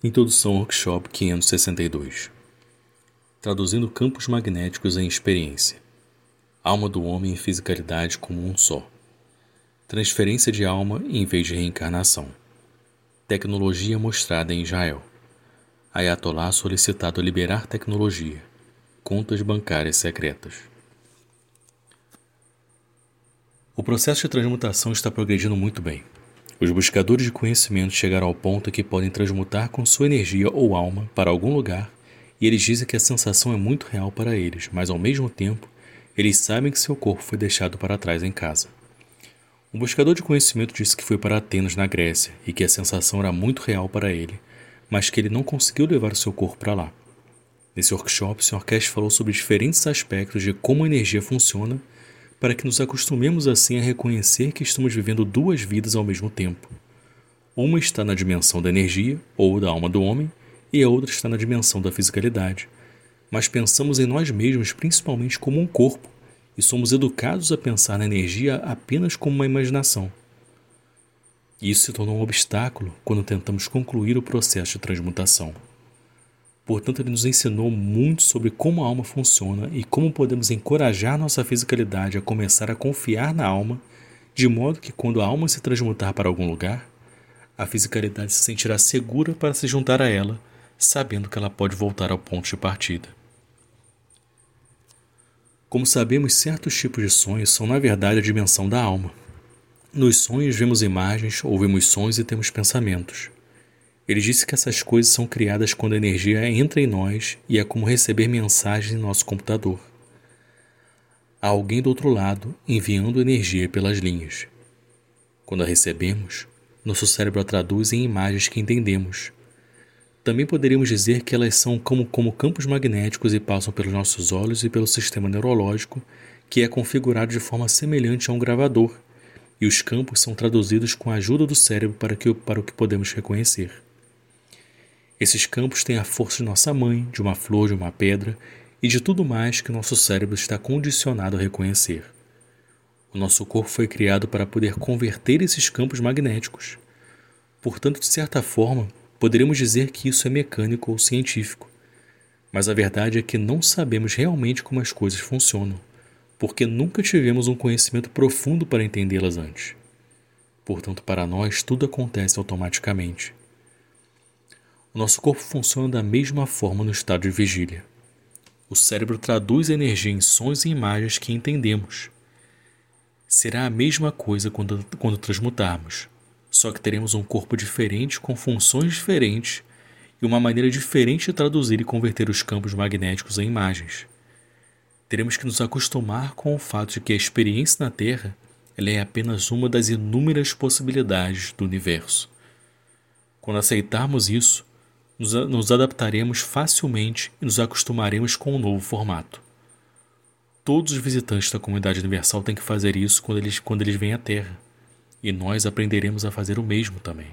Introdução ao Workshop 562. Traduzindo campos magnéticos em experiência. Alma do homem e fisicalidade como um só. Transferência de alma em vez de reencarnação. Tecnologia mostrada em Israel. Ayatollah solicitado a liberar tecnologia. Contas bancárias secretas. O processo de transmutação está progredindo muito bem. Os buscadores de conhecimento chegaram ao ponto que podem transmutar com sua energia ou alma para algum lugar, e eles dizem que a sensação é muito real para eles, mas ao mesmo tempo, eles sabem que seu corpo foi deixado para trás em casa. Um buscador de conhecimento disse que foi para Atenas, na Grécia, e que a sensação era muito real para ele, mas que ele não conseguiu levar o seu corpo para lá. Nesse workshop, o Sr. Cash falou sobre diferentes aspectos de como a energia funciona, para que nos acostumemos assim a reconhecer que estamos vivendo duas vidas ao mesmo tempo. Uma está na dimensão da energia, ou da alma do homem, e a outra está na dimensão da fisicalidade. Mas pensamos em nós mesmos principalmente como um corpo, e somos educados a pensar na energia apenas como uma imaginação. Isso se tornou um obstáculo quando tentamos concluir o processo de transmutação. Portanto, ele nos ensinou muito sobre como a alma funciona e como podemos encorajar nossa fisicalidade a começar a confiar na alma, de modo que quando a alma se transmutar para algum lugar, a fisicalidade se sentirá segura para se juntar a ela, sabendo que ela pode voltar ao ponto de partida. Como sabemos, certos tipos de sonhos são na verdade a dimensão da alma. Nos sonhos vemos imagens, ouvimos sons e temos pensamentos. Ele disse que essas coisas são criadas quando a energia entra em nós e é como receber mensagens em nosso computador. Há alguém do outro lado enviando energia pelas linhas. Quando a recebemos, nosso cérebro a traduz em imagens que entendemos. Também poderíamos dizer que elas são como campos magnéticos e passam pelos nossos olhos e pelo sistema neurológico, que é configurado de forma semelhante a um gravador, e os campos são traduzidos com a ajuda do cérebro para o que podemos reconhecer. Esses campos têm a força de nossa mãe, de uma flor, de uma pedra e de tudo mais que o nosso cérebro está condicionado a reconhecer. O nosso corpo foi criado para poder converter esses campos magnéticos. Portanto, de certa forma, poderíamos dizer que isso é mecânico ou científico. Mas a verdade é que não sabemos realmente como as coisas funcionam, porque nunca tivemos um conhecimento profundo para entendê-las antes. Portanto, para nós, tudo acontece automaticamente. O nosso corpo funciona da mesma forma no estado de vigília. O cérebro traduz a energia em sons e imagens que entendemos. Será a mesma coisa quando transmutarmos, só que teremos um corpo diferente com funções diferentes e uma maneira diferente de traduzir e converter os campos magnéticos em imagens. Teremos que nos acostumar com o fato de que a experiência na Terra ela é apenas uma das inúmeras possibilidades do universo. Quando aceitarmos isso, nos adaptaremos facilmente e nos acostumaremos com o novo formato. Todos os visitantes da comunidade universal têm que fazer isso quando eles vêm à Terra, e nós aprenderemos a fazer o mesmo também.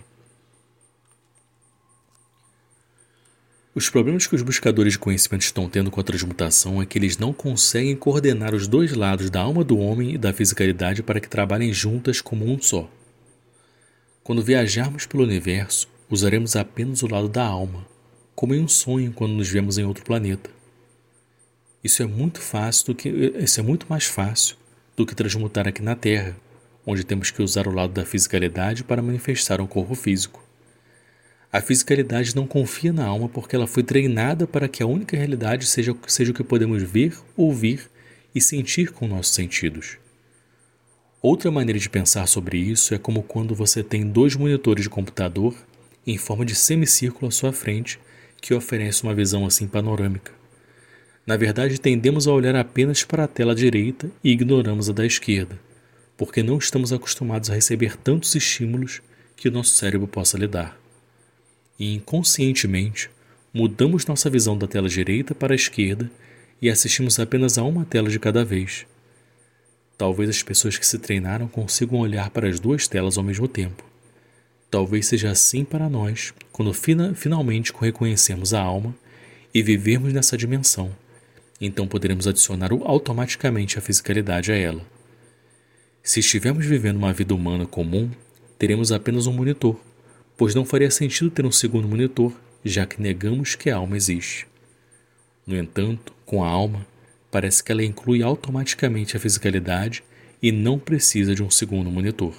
Os problemas que os buscadores de conhecimento estão tendo com a transmutação é que eles não conseguem coordenar os dois lados da alma do homem e da fisicalidade para que trabalhem juntas como um só. Quando viajarmos pelo universo, usaremos apenas o lado da alma, como em um sonho quando nos vemos em outro planeta. Isso é muito mais fácil do que transmutar aqui na Terra, onde temos que usar o lado da fisicalidade para manifestar um corpo físico. A fisicalidade não confia na alma porque ela foi treinada para que a única realidade seja o que podemos ver, ouvir e sentir com nossos sentidos. Outra maneira de pensar sobre isso é como quando você tem dois monitores de computador em forma de semicírculo à sua frente, que oferece uma visão assim panorâmica. Na verdade, tendemos a olhar apenas para a tela direita e ignoramos a da esquerda, porque não estamos acostumados a receber tantos estímulos que o nosso cérebro possa lidar. E inconscientemente, mudamos nossa visão da tela direita para a esquerda e assistimos apenas a uma tela de cada vez. Talvez as pessoas que se treinaram consigam olhar para as duas telas ao mesmo tempo. Talvez seja assim para nós, quando finalmente reconhecemos a alma e vivermos nessa dimensão. Então poderemos adicionar automaticamente a fisicalidade a ela. Se estivermos vivendo uma vida humana comum, teremos apenas um monitor, pois não faria sentido ter um segundo monitor, já que negamos que a alma existe. No entanto, com a alma, parece que ela inclui automaticamente a fisicalidade e não precisa de um segundo monitor.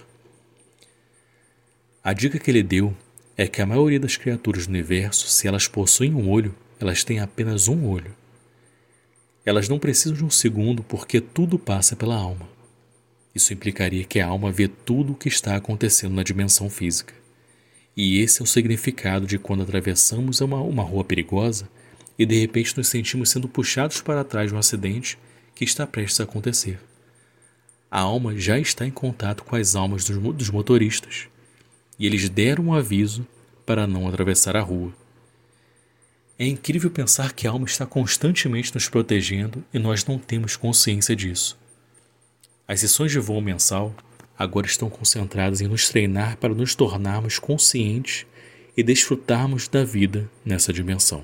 A dica que ele deu é que a maioria das criaturas do universo, se elas possuem um olho, elas têm apenas um olho. Elas não precisam de um segundo porque tudo passa pela alma. Isso implicaria que a alma vê tudo o que está acontecendo na dimensão física. E esse é o significado de quando atravessamos uma rua perigosa e de repente nos sentimos sendo puxados para trás de um acidente que está prestes a acontecer. A alma já está em contato com as almas dos motoristas e eles deram um aviso para não atravessar a rua. É incrível pensar que a alma está constantemente nos protegendo e nós não temos consciência disso. As sessões de voo mensal agora estão concentradas em nos treinar para nos tornarmos conscientes e desfrutarmos da vida nessa dimensão.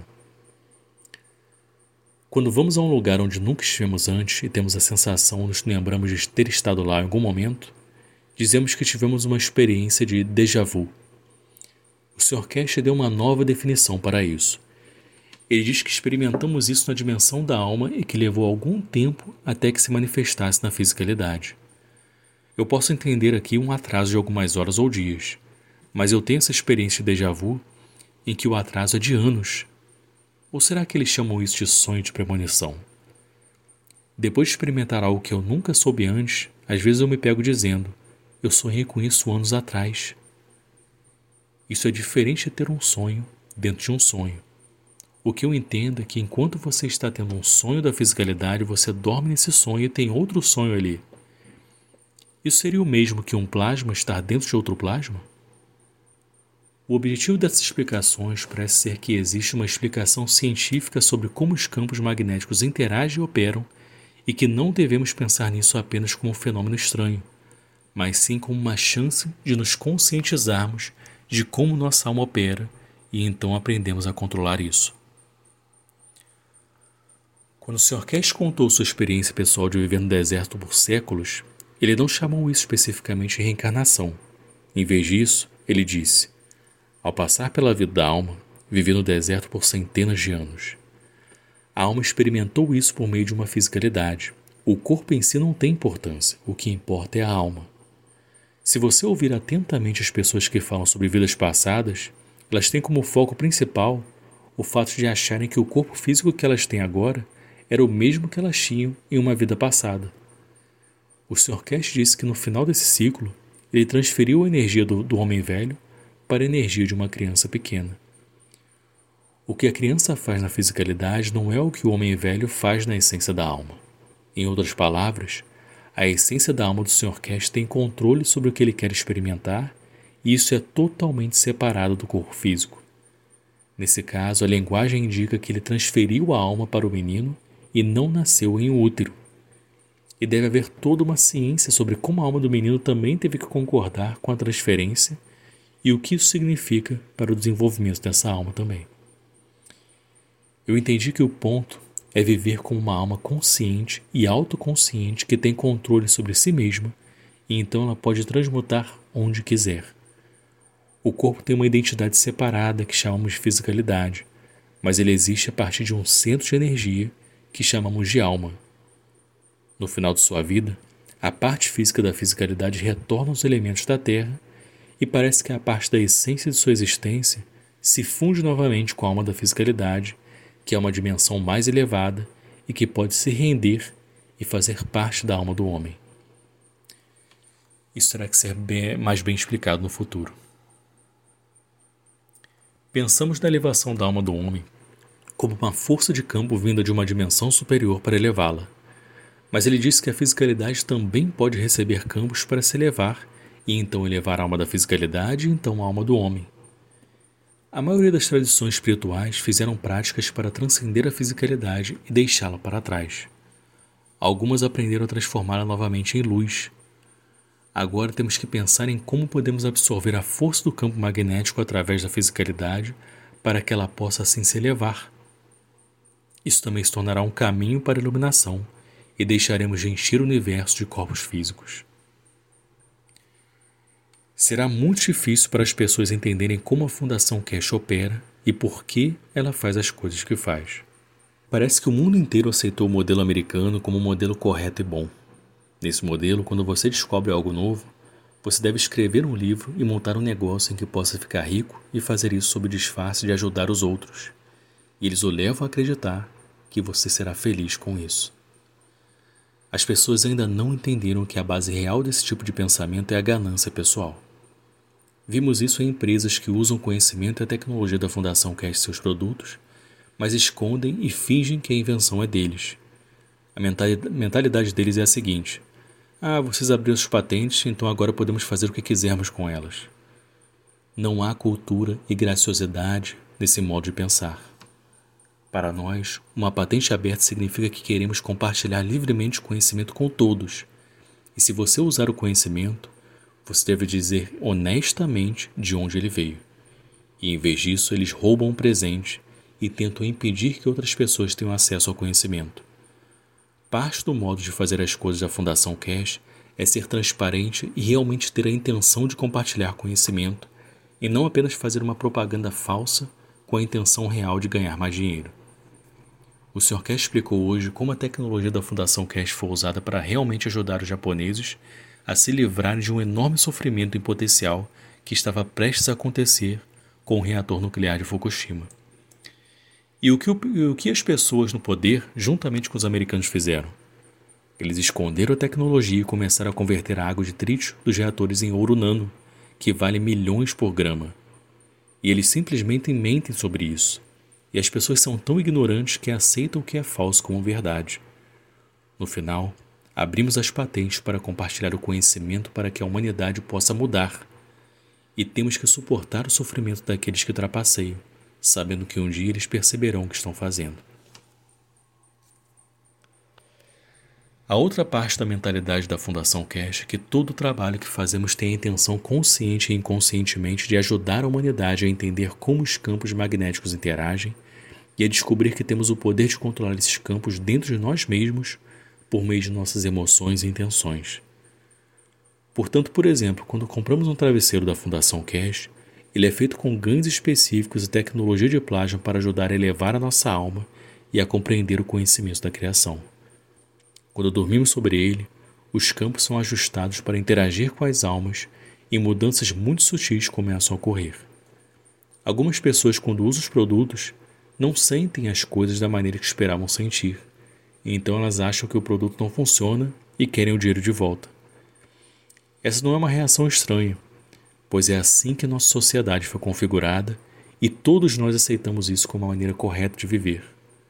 Quando vamos a um lugar onde nunca estivemos antes e temos a sensação ou nos lembramos de ter estado lá em algum momento, dizemos que tivemos uma experiência de déjà vu. O Sr. Cash deu uma nova definição para isso. Ele diz que experimentamos isso na dimensão da alma e que levou algum tempo até que se manifestasse na fisicalidade. Eu posso entender aqui um atraso de algumas horas ou dias, mas eu tenho essa experiência de déjà vu em que o atraso é de anos. Ou será que eles chamam isso de sonho de premonição? Depois de experimentar algo que eu nunca soube antes, às vezes eu me pego dizendo, eu sonhei com isso anos atrás. Isso é diferente de ter um sonho dentro de um sonho. O que eu entendo é que enquanto você está tendo um sonho da fisicalidade, você dorme nesse sonho e tem outro sonho ali. Isso seria o mesmo que um plasma estar dentro de outro plasma? O objetivo dessas explicações parece ser que existe uma explicação científica sobre como os campos magnéticos interagem e operam e que não devemos pensar nisso apenas como um fenômeno estranho, mas sim como uma chance de nos conscientizarmos de como nossa alma opera e então aprendemos a controlar isso. Quando o Sr. Cash contou sua experiência pessoal de viver no deserto por séculos, ele não chamou isso especificamente de reencarnação. Em vez disso, ele disse, ao passar pela vida da alma, vivi no deserto por centenas de anos. A alma experimentou isso por meio de uma fisicalidade. O corpo em si não tem importância, o que importa é a alma. Se você ouvir atentamente as pessoas que falam sobre vidas passadas, elas têm como foco principal o fato de acharem que o corpo físico que elas têm agora era o mesmo que elas tinham em uma vida passada. O Sr. Cash disse que no final desse ciclo, ele transferiu a energia do homem velho para a energia de uma criança pequena. O que a criança faz na fisicalidade não é o que o homem velho faz na essência da alma. Em outras palavras, a essência da alma do Sr. Cash tem controle sobre o que ele quer experimentar e isso é totalmente separado do corpo físico. Nesse caso, a linguagem indica que ele transferiu a alma para o menino e não nasceu em um útero. E deve haver toda uma ciência sobre como a alma do menino também teve que concordar com a transferência e o que isso significa para o desenvolvimento dessa alma também. Eu entendi que o ponto é viver como uma alma consciente e autoconsciente que tem controle sobre si mesma e então ela pode transmutar onde quiser. O corpo tem uma identidade separada que chamamos de fisicalidade, mas ele existe a partir de um centro de energia que chamamos de alma. No final de sua vida, a parte física da fisicalidade retorna aos elementos da Terra e parece que a parte da essência de sua existência se funde novamente com a alma da fisicalidade, que é uma dimensão mais elevada e que pode se render e fazer parte da alma do homem. Isso terá que ser mais bem explicado no futuro. Pensamos na elevação da alma do homem como uma força de campo vinda de uma dimensão superior para elevá-la. Mas ele disse que a fisicalidade também pode receber campos para se elevar, e então elevar a alma da fisicalidade e então a alma do homem. A maioria das tradições espirituais fizeram práticas para transcender a fisicalidade e deixá-la para trás. Algumas aprenderam a transformá-la novamente em luz. Agora temos que pensar em como podemos absorver a força do campo magnético através da fisicalidade para que ela possa assim se elevar. Isso também se tornará um caminho para a iluminação e deixaremos de encher o universo de corpos físicos. Será muito difícil para as pessoas entenderem como a Fundação Cash opera e por que ela faz as coisas que faz. Parece que o mundo inteiro aceitou o modelo americano como um modelo correto e bom. Nesse modelo, quando você descobre algo novo, você deve escrever um livro e montar um negócio em que possa ficar rico e fazer isso sob o disfarce de ajudar os outros. E eles o levam a acreditar que você será feliz com isso. As pessoas ainda não entenderam que a base real desse tipo de pensamento é a ganância pessoal. Vimos isso em empresas que usam o conhecimento e a tecnologia da Fundação Cash em seus produtos, mas escondem e fingem que a invenção é deles. A mentalidade deles é a seguinte: vocês abriram suas patentes, então agora podemos fazer o que quisermos com elas. Não há cultura e graciosidade nesse modo de pensar. Para nós, uma patente aberta significa que queremos compartilhar livremente o conhecimento com todos. E se você usar o conhecimento, você deve dizer honestamente de onde ele veio. E em vez disso, eles roubam um presente e tentam impedir que outras pessoas tenham acesso ao conhecimento. Parte do modo de fazer as coisas da Fundação Cash é ser transparente e realmente ter a intenção de compartilhar conhecimento e não apenas fazer uma propaganda falsa com a intenção real de ganhar mais dinheiro. O Sr. Cash explicou hoje como a tecnologia da Fundação Cash foi usada para realmente ajudar os japoneses a se livrarem de um enorme sofrimento em potencial que estava prestes a acontecer com o reator nuclear de Fukushima. E o que as pessoas no poder, juntamente com os americanos, fizeram? Eles esconderam a tecnologia e começaram a converter a água de trítio dos reatores em ouro nano, que vale milhões por grama. E eles simplesmente mentem sobre isso. E as pessoas são tão ignorantes que aceitam o que é falso como verdade. No final, abrimos as patentes para compartilhar o conhecimento para que a humanidade possa mudar. E temos que suportar o sofrimento daqueles que trapaceiam, sabendo que um dia eles perceberão o que estão fazendo. A outra parte da mentalidade da Fundação Cash é que todo o trabalho que fazemos tem a intenção consciente e inconscientemente de ajudar a humanidade a entender como os campos magnéticos interagem e a descobrir que temos o poder de controlar esses campos dentro de nós mesmos por meio de nossas emoções e intenções. Portanto, por exemplo, quando compramos um travesseiro da Fundação Cash, ele é feito com ganhos específicos e tecnologia de plasma para ajudar a elevar a nossa alma e a compreender o conhecimento da criação. Quando dormimos sobre ele, os campos são ajustados para interagir com as almas e mudanças muito sutis começam a ocorrer. Algumas pessoas, quando usam os produtos, não sentem as coisas da maneira que esperavam sentir, e então elas acham que o produto não funciona e querem o dinheiro de volta. Essa não é uma reação estranha, pois é assim que nossa sociedade foi configurada e todos nós aceitamos isso como a maneira correta de viver.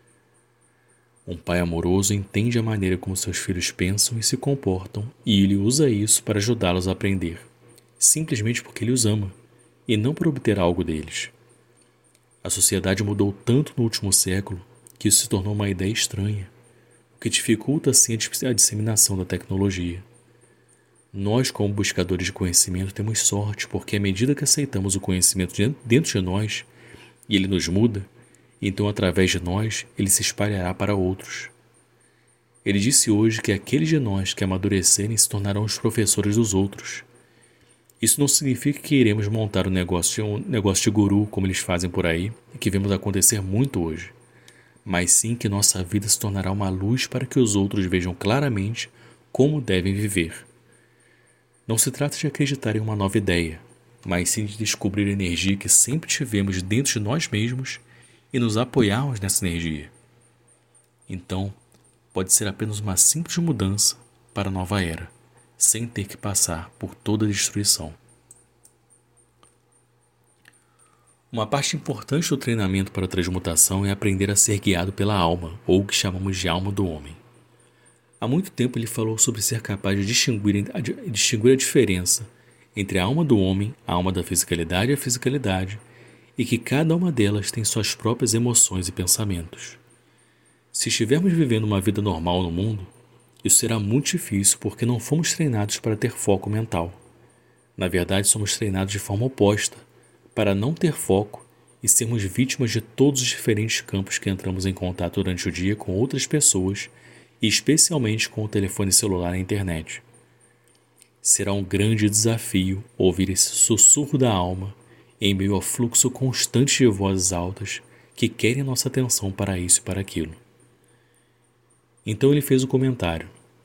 Um pai amoroso entende a maneira como seus filhos pensam e se comportam e ele usa isso para ajudá-los a aprender, simplesmente porque ele os ama e não para obter algo deles. A sociedade mudou tanto no último século que isso se tornou uma ideia estranha, o que dificulta assim a disseminação da tecnologia. Nós, como buscadores de conhecimento, temos sorte porque à medida que aceitamos o conhecimento dentro de nós e ele nos muda, então através de nós ele se espalhará para outros. Ele disse hoje que aqueles de nós que amadurecerem se tornarão os professores dos outros. Isso não significa que iremos montar um negócio de guru como eles fazem por aí e que vemos acontecer muito hoje, mas sim que nossa vida se tornará uma luz para que os outros vejam claramente como devem viver. Não se trata de acreditar em uma nova ideia, mas sim de descobrir a energia que sempre tivemos dentro de nós mesmos e nos apoiarmos nessa energia. Então, pode ser apenas uma simples mudança para a nova era, sem ter que passar por toda a destruição. Uma parte importante do treinamento para a transmutação é aprender a ser guiado pela alma, ou o que chamamos de alma do homem. Há muito tempo ele falou sobre ser capaz de distinguir a diferença entre a alma do homem, a alma da fisicalidade e a fisicalidade, e que cada uma delas tem suas próprias emoções e pensamentos. Se estivermos vivendo uma vida normal no mundo, isso será muito difícil porque não fomos treinados para ter foco mental. Na verdade, somos treinados de forma oposta, para não ter foco e sermos vítimas de todos os diferentes campos que entramos em contato durante o dia com outras pessoas e especialmente com o telefone celular e a internet. Será um grande desafio ouvir esse sussurro da alma em meio ao fluxo constante de vozes altas que querem nossa atenção para isso e para aquilo. Então ele fez o comentário: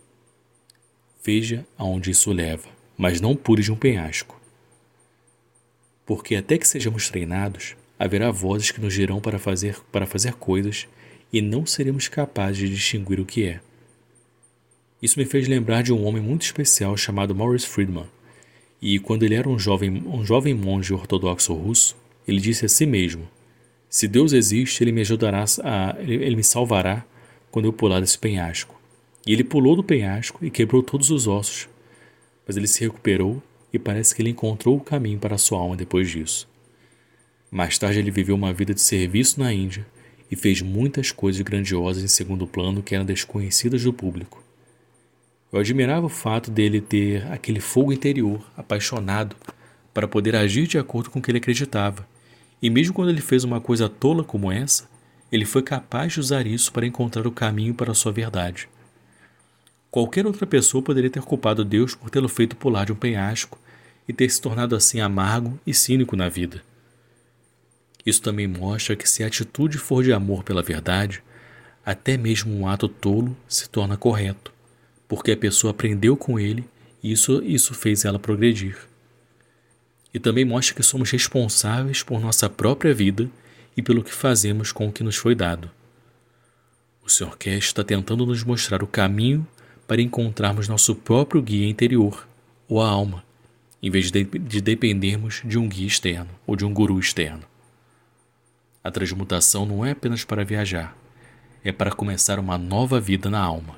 veja aonde isso leva, mas não pule de um penhasco. Porque até que sejamos treinados, haverá vozes que nos dirão para fazer coisas e não seremos capazes de distinguir o que é. Isso me fez lembrar de um homem muito especial chamado Maurice Friedman, e quando ele era um jovem monge ortodoxo russo, ele disse a si mesmo: se Deus existe, ele me salvará quando eu pular desse penhasco. E ele pulou do penhasco e quebrou todos os ossos, mas ele se recuperou e parece que ele encontrou o caminho para a sua alma depois disso. Mais tarde ele viveu uma vida de serviço na Índia e fez muitas coisas grandiosas em segundo plano que eram desconhecidas do público. Eu admirava o fato dele ter aquele fogo interior, apaixonado, para poder agir de acordo com o que ele acreditava. E mesmo quando ele fez uma coisa tola como essa, ele foi capaz de usar isso para encontrar o caminho para a sua verdade. Qualquer outra pessoa poderia ter culpado Deus por tê-lo feito pular de um penhasco e ter se tornado assim amargo e cínico na vida. Isso também mostra que se a atitude for de amor pela verdade, até mesmo um ato tolo se torna correto, porque a pessoa aprendeu com ele e isso fez ela progredir. E também mostra que somos responsáveis por nossa própria vida e pelo que fazemos com o que nos foi dado. O Sr. Cash está tentando nos mostrar o caminho para encontrarmos nosso próprio guia interior, ou a alma, em vez de dependermos de um guia externo ou de um guru externo. A transmutação não é apenas para viajar, é para começar uma nova vida na alma.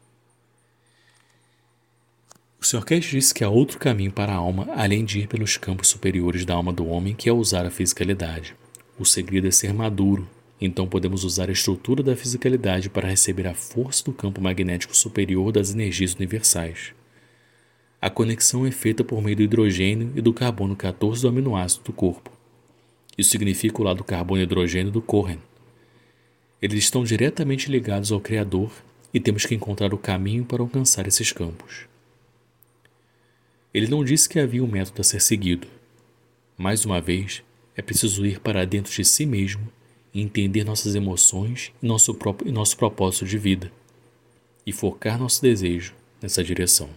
O Sr. Cash disse que há outro caminho para a alma além de ir pelos campos superiores da alma do homem, que é usar a fisicalidade. O segredo é ser maduro, então podemos usar a estrutura da fisicalidade para receber a força do campo magnético superior das energias universais. A conexão é feita por meio do hidrogênio e do carbono 14 do aminoácido do corpo. Isso significa o lado carbono e hidrogênio do Corren. Eles estão diretamente ligados ao Criador e temos que encontrar o caminho para alcançar esses campos. Ele não disse que havia um método a ser seguido. Mais uma vez, é preciso ir para dentro de si mesmo e entender nossas emoções e nosso propósito de vida, e focar nosso desejo nessa direção.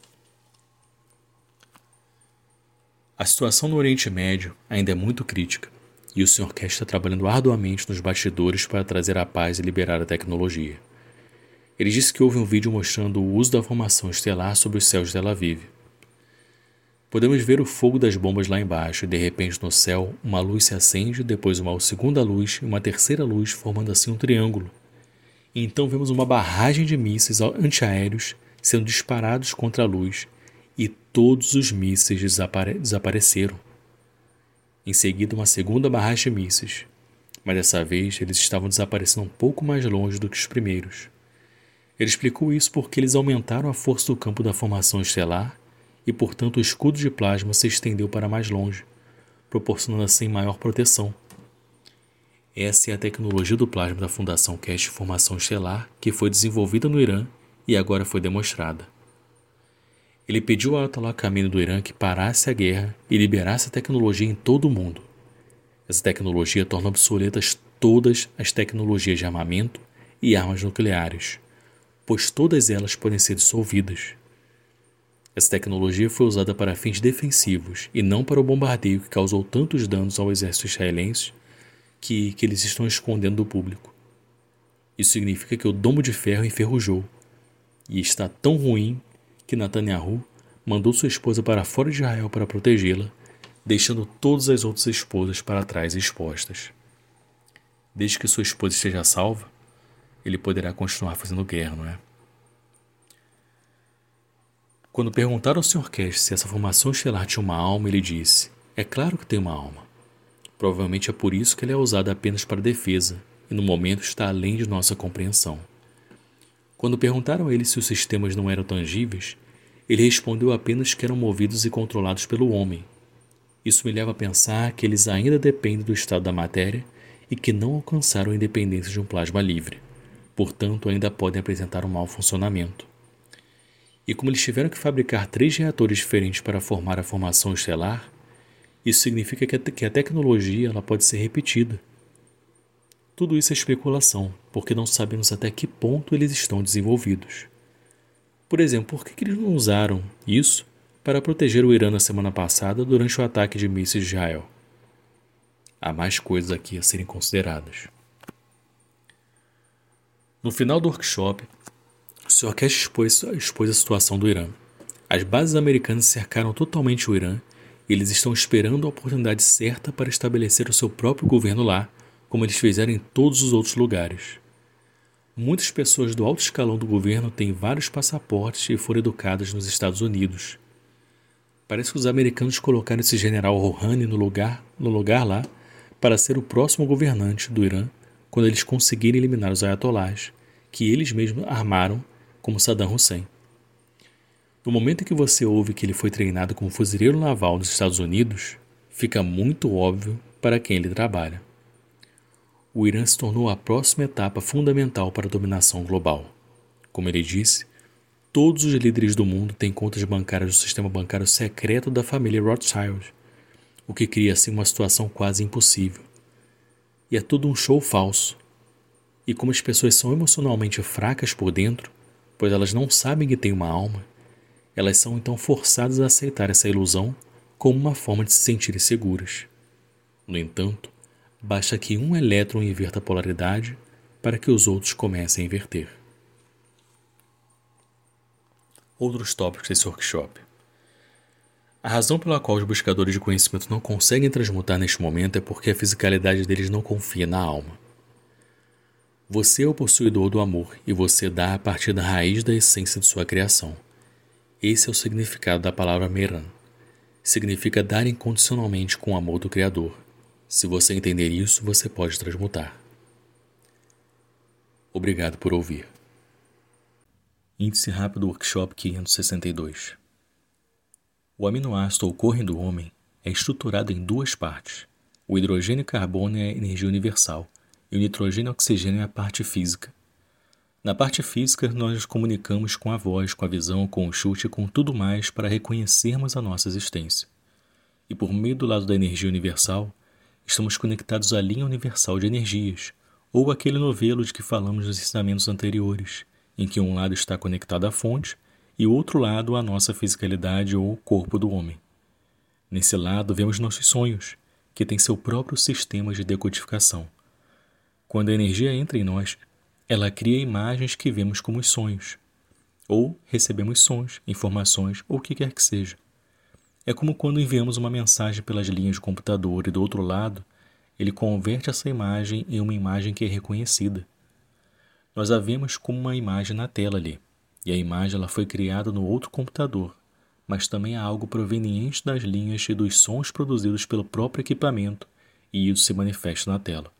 A situação no Oriente Médio ainda é muito crítica, e o Sr. Cash está trabalhando arduamente nos bastidores para trazer a paz e liberar a tecnologia. Ele disse que houve um vídeo mostrando o uso da formação estelar sobre os céus de Tel Aviv. Podemos ver o fogo das bombas lá embaixo e, de repente, no céu, uma luz se acende, depois uma segunda luz e uma terceira luz, formando assim um triângulo. E então vemos uma barragem de mísseis antiaéreos sendo disparados contra a luz, e todos os mísseis desapareceram. Em seguida, uma segunda barragem de mísseis, mas dessa vez eles estavam desaparecendo um pouco mais longe do que os primeiros. Ele explicou isso porque eles aumentaram a força do campo da formação estelar e, portanto, o escudo de plasma se estendeu para mais longe, proporcionando assim maior proteção. Essa é a tecnologia do plasma da Fundação Cash Formação Estelar, que foi desenvolvida no Irã e agora foi demonstrada. Ele pediu ao Ayatollah Khamenei do Irã que parasse a guerra e liberasse a tecnologia em todo o mundo. Essa tecnologia torna obsoletas todas as tecnologias de armamento e armas nucleares, pois todas elas podem ser dissolvidas. Essa tecnologia foi usada para fins defensivos e não para o bombardeio que causou tantos danos ao exército israelense que eles estão escondendo do público. Isso significa que o domo de ferro enferrujou e está tão ruim que Netanyahu mandou sua esposa para fora de Israel para protegê-la, deixando todas as outras esposas para trás expostas. Desde que sua esposa esteja salva, ele poderá continuar fazendo guerra, não é? Quando perguntaram ao Sr. Cash se essa formação estelar tinha uma alma, ele disse: é claro que tem uma alma. Provavelmente é por isso que ela é usada apenas para defesa e no momento está além de nossa compreensão. Quando perguntaram a ele se os sistemas não eram tangíveis, ele respondeu apenas que eram movidos e controlados pelo homem. Isso me leva a pensar que eles ainda dependem do estado da matéria e que não alcançaram a independência de um plasma livre. Portanto, ainda podem apresentar um mau funcionamento. E como eles tiveram que fabricar 3 reatores diferentes para formar a formação estelar, Isso significa que a tecnologia ela pode ser repetida. Tudo isso é especulação, porque não sabemos até que ponto eles estão desenvolvidos. Por exemplo, por que eles não usaram isso para proteger o Irã na semana passada durante o ataque de mísseis de Israel? Há mais coisas aqui a serem consideradas. No final do workshop, o Sr. Cash expôs a situação do Irã. As bases americanas cercaram totalmente o Irã e eles estão esperando a oportunidade certa para estabelecer o seu próprio governo lá, como eles fizeram em todos os outros lugares. Muitas pessoas do alto escalão do governo têm vários passaportes e foram educadas nos Estados Unidos. Parece que os americanos colocaram esse general Rouhani no lugar lá para ser o próximo governante do Irã quando eles conseguirem eliminar os ayatolás, que eles mesmos armaram como Saddam Hussein. No momento em que você ouve que ele foi treinado como fuzileiro naval nos Estados Unidos, fica muito óbvio para quem ele trabalha. O Irã se tornou a próxima etapa fundamental para a dominação global. Como ele disse, todos os líderes do mundo têm contas bancárias do sistema bancário secreto da família Rothschild, o que cria assim uma situação quase impossível. E é tudo um show falso. E como as pessoas são emocionalmente fracas por dentro, pois elas não sabem que têm uma alma, elas são então forçadas a aceitar essa ilusão como uma forma de se sentirem seguras. No entanto, basta que um elétron inverta a polaridade para que os outros comecem a inverter. Outros tópicos desse workshop. A razão pela qual os buscadores de conhecimento não conseguem transmutar neste momento é porque a fisicalidade deles não confia na alma. Você é o possuidor do amor e você dá a partir da raiz da essência de sua criação. Esse é o significado da palavra Meran. Significa dar incondicionalmente com o amor do Criador. Se você entender isso, você pode transmutar. Obrigado por ouvir. Índice rápido Workshop 562. O aminoácido ou correm do homem é estruturado em duas partes. O hidrogênio e carbono é a energia universal e o nitrogênio e oxigênio é a parte física. Na parte física, nós nos comunicamos com a voz, com a visão, com o chute e com tudo mais para reconhecermos a nossa existência. E por meio do lado da energia universal, estamos conectados à linha universal de energias, ou aquele novelo de que falamos nos ensinamentos anteriores, em que um lado está conectado à fonte e o outro lado à nossa fisicalidade ou corpo do homem. Nesse lado vemos nossos sonhos, que têm seu próprio sistema de decodificação. Quando a energia entra em nós, ela cria imagens que vemos como os sonhos, ou recebemos sons, informações ou o que quer que seja. É como quando enviamos uma mensagem pelas linhas de computador e do outro lado, ele converte essa imagem em uma imagem que é reconhecida. Nós a vemos como uma imagem na tela ali, e a imagem ela foi criada no outro computador, mas também há algo proveniente das linhas e dos sons produzidos pelo próprio equipamento, e isso se manifesta na tela.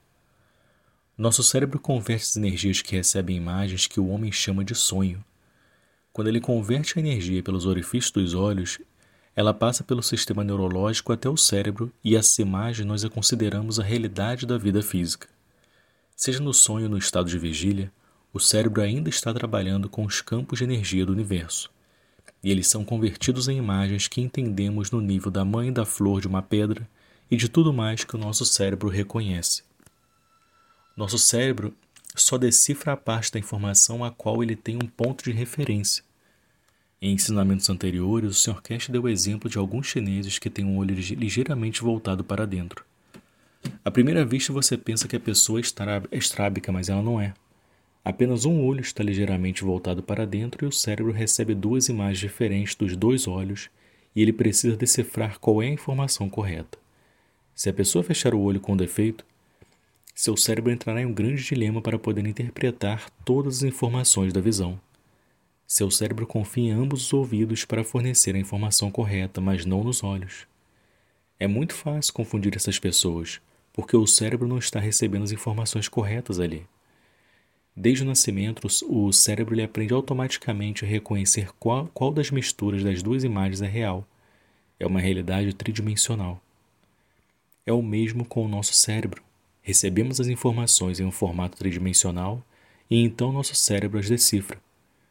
Nosso cérebro converte as energias que recebem imagens que o homem chama de sonho. Quando ele converte a energia pelos orifícios dos olhos, ela passa pelo sistema neurológico até o cérebro e essa imagem nós a consideramos a realidade da vida física. Seja no sonho ou no estado de vigília, o cérebro ainda está trabalhando com os campos de energia do universo. E eles são convertidos em imagens que entendemos no nível da mãe da flor de uma pedra e de tudo mais que o nosso cérebro reconhece. Nosso cérebro só decifra a parte da informação a qual ele tem um ponto de referência. Em ensinamentos anteriores, o Sr. Cash deu o exemplo de alguns chineses que têm um olho ligeiramente voltado para dentro. À primeira vista você pensa que a pessoa é estrábica, mas ela não é. Apenas um olho está ligeiramente voltado para dentro e o cérebro recebe duas imagens diferentes dos dois olhos e ele precisa decifrar qual é a informação correta. Se a pessoa fechar o olho com defeito, seu cérebro entrará em um grande dilema para poder interpretar todas as informações da visão. Seu cérebro confia em ambos os ouvidos para fornecer a informação correta, mas não nos olhos. É muito fácil confundir essas pessoas, porque o cérebro não está recebendo as informações corretas ali. Desde o nascimento, o cérebro ele aprende automaticamente a reconhecer qual das misturas das duas imagens é real. É uma realidade tridimensional. É o mesmo com o nosso cérebro. Recebemos as informações em um formato tridimensional e então nosso cérebro as decifra.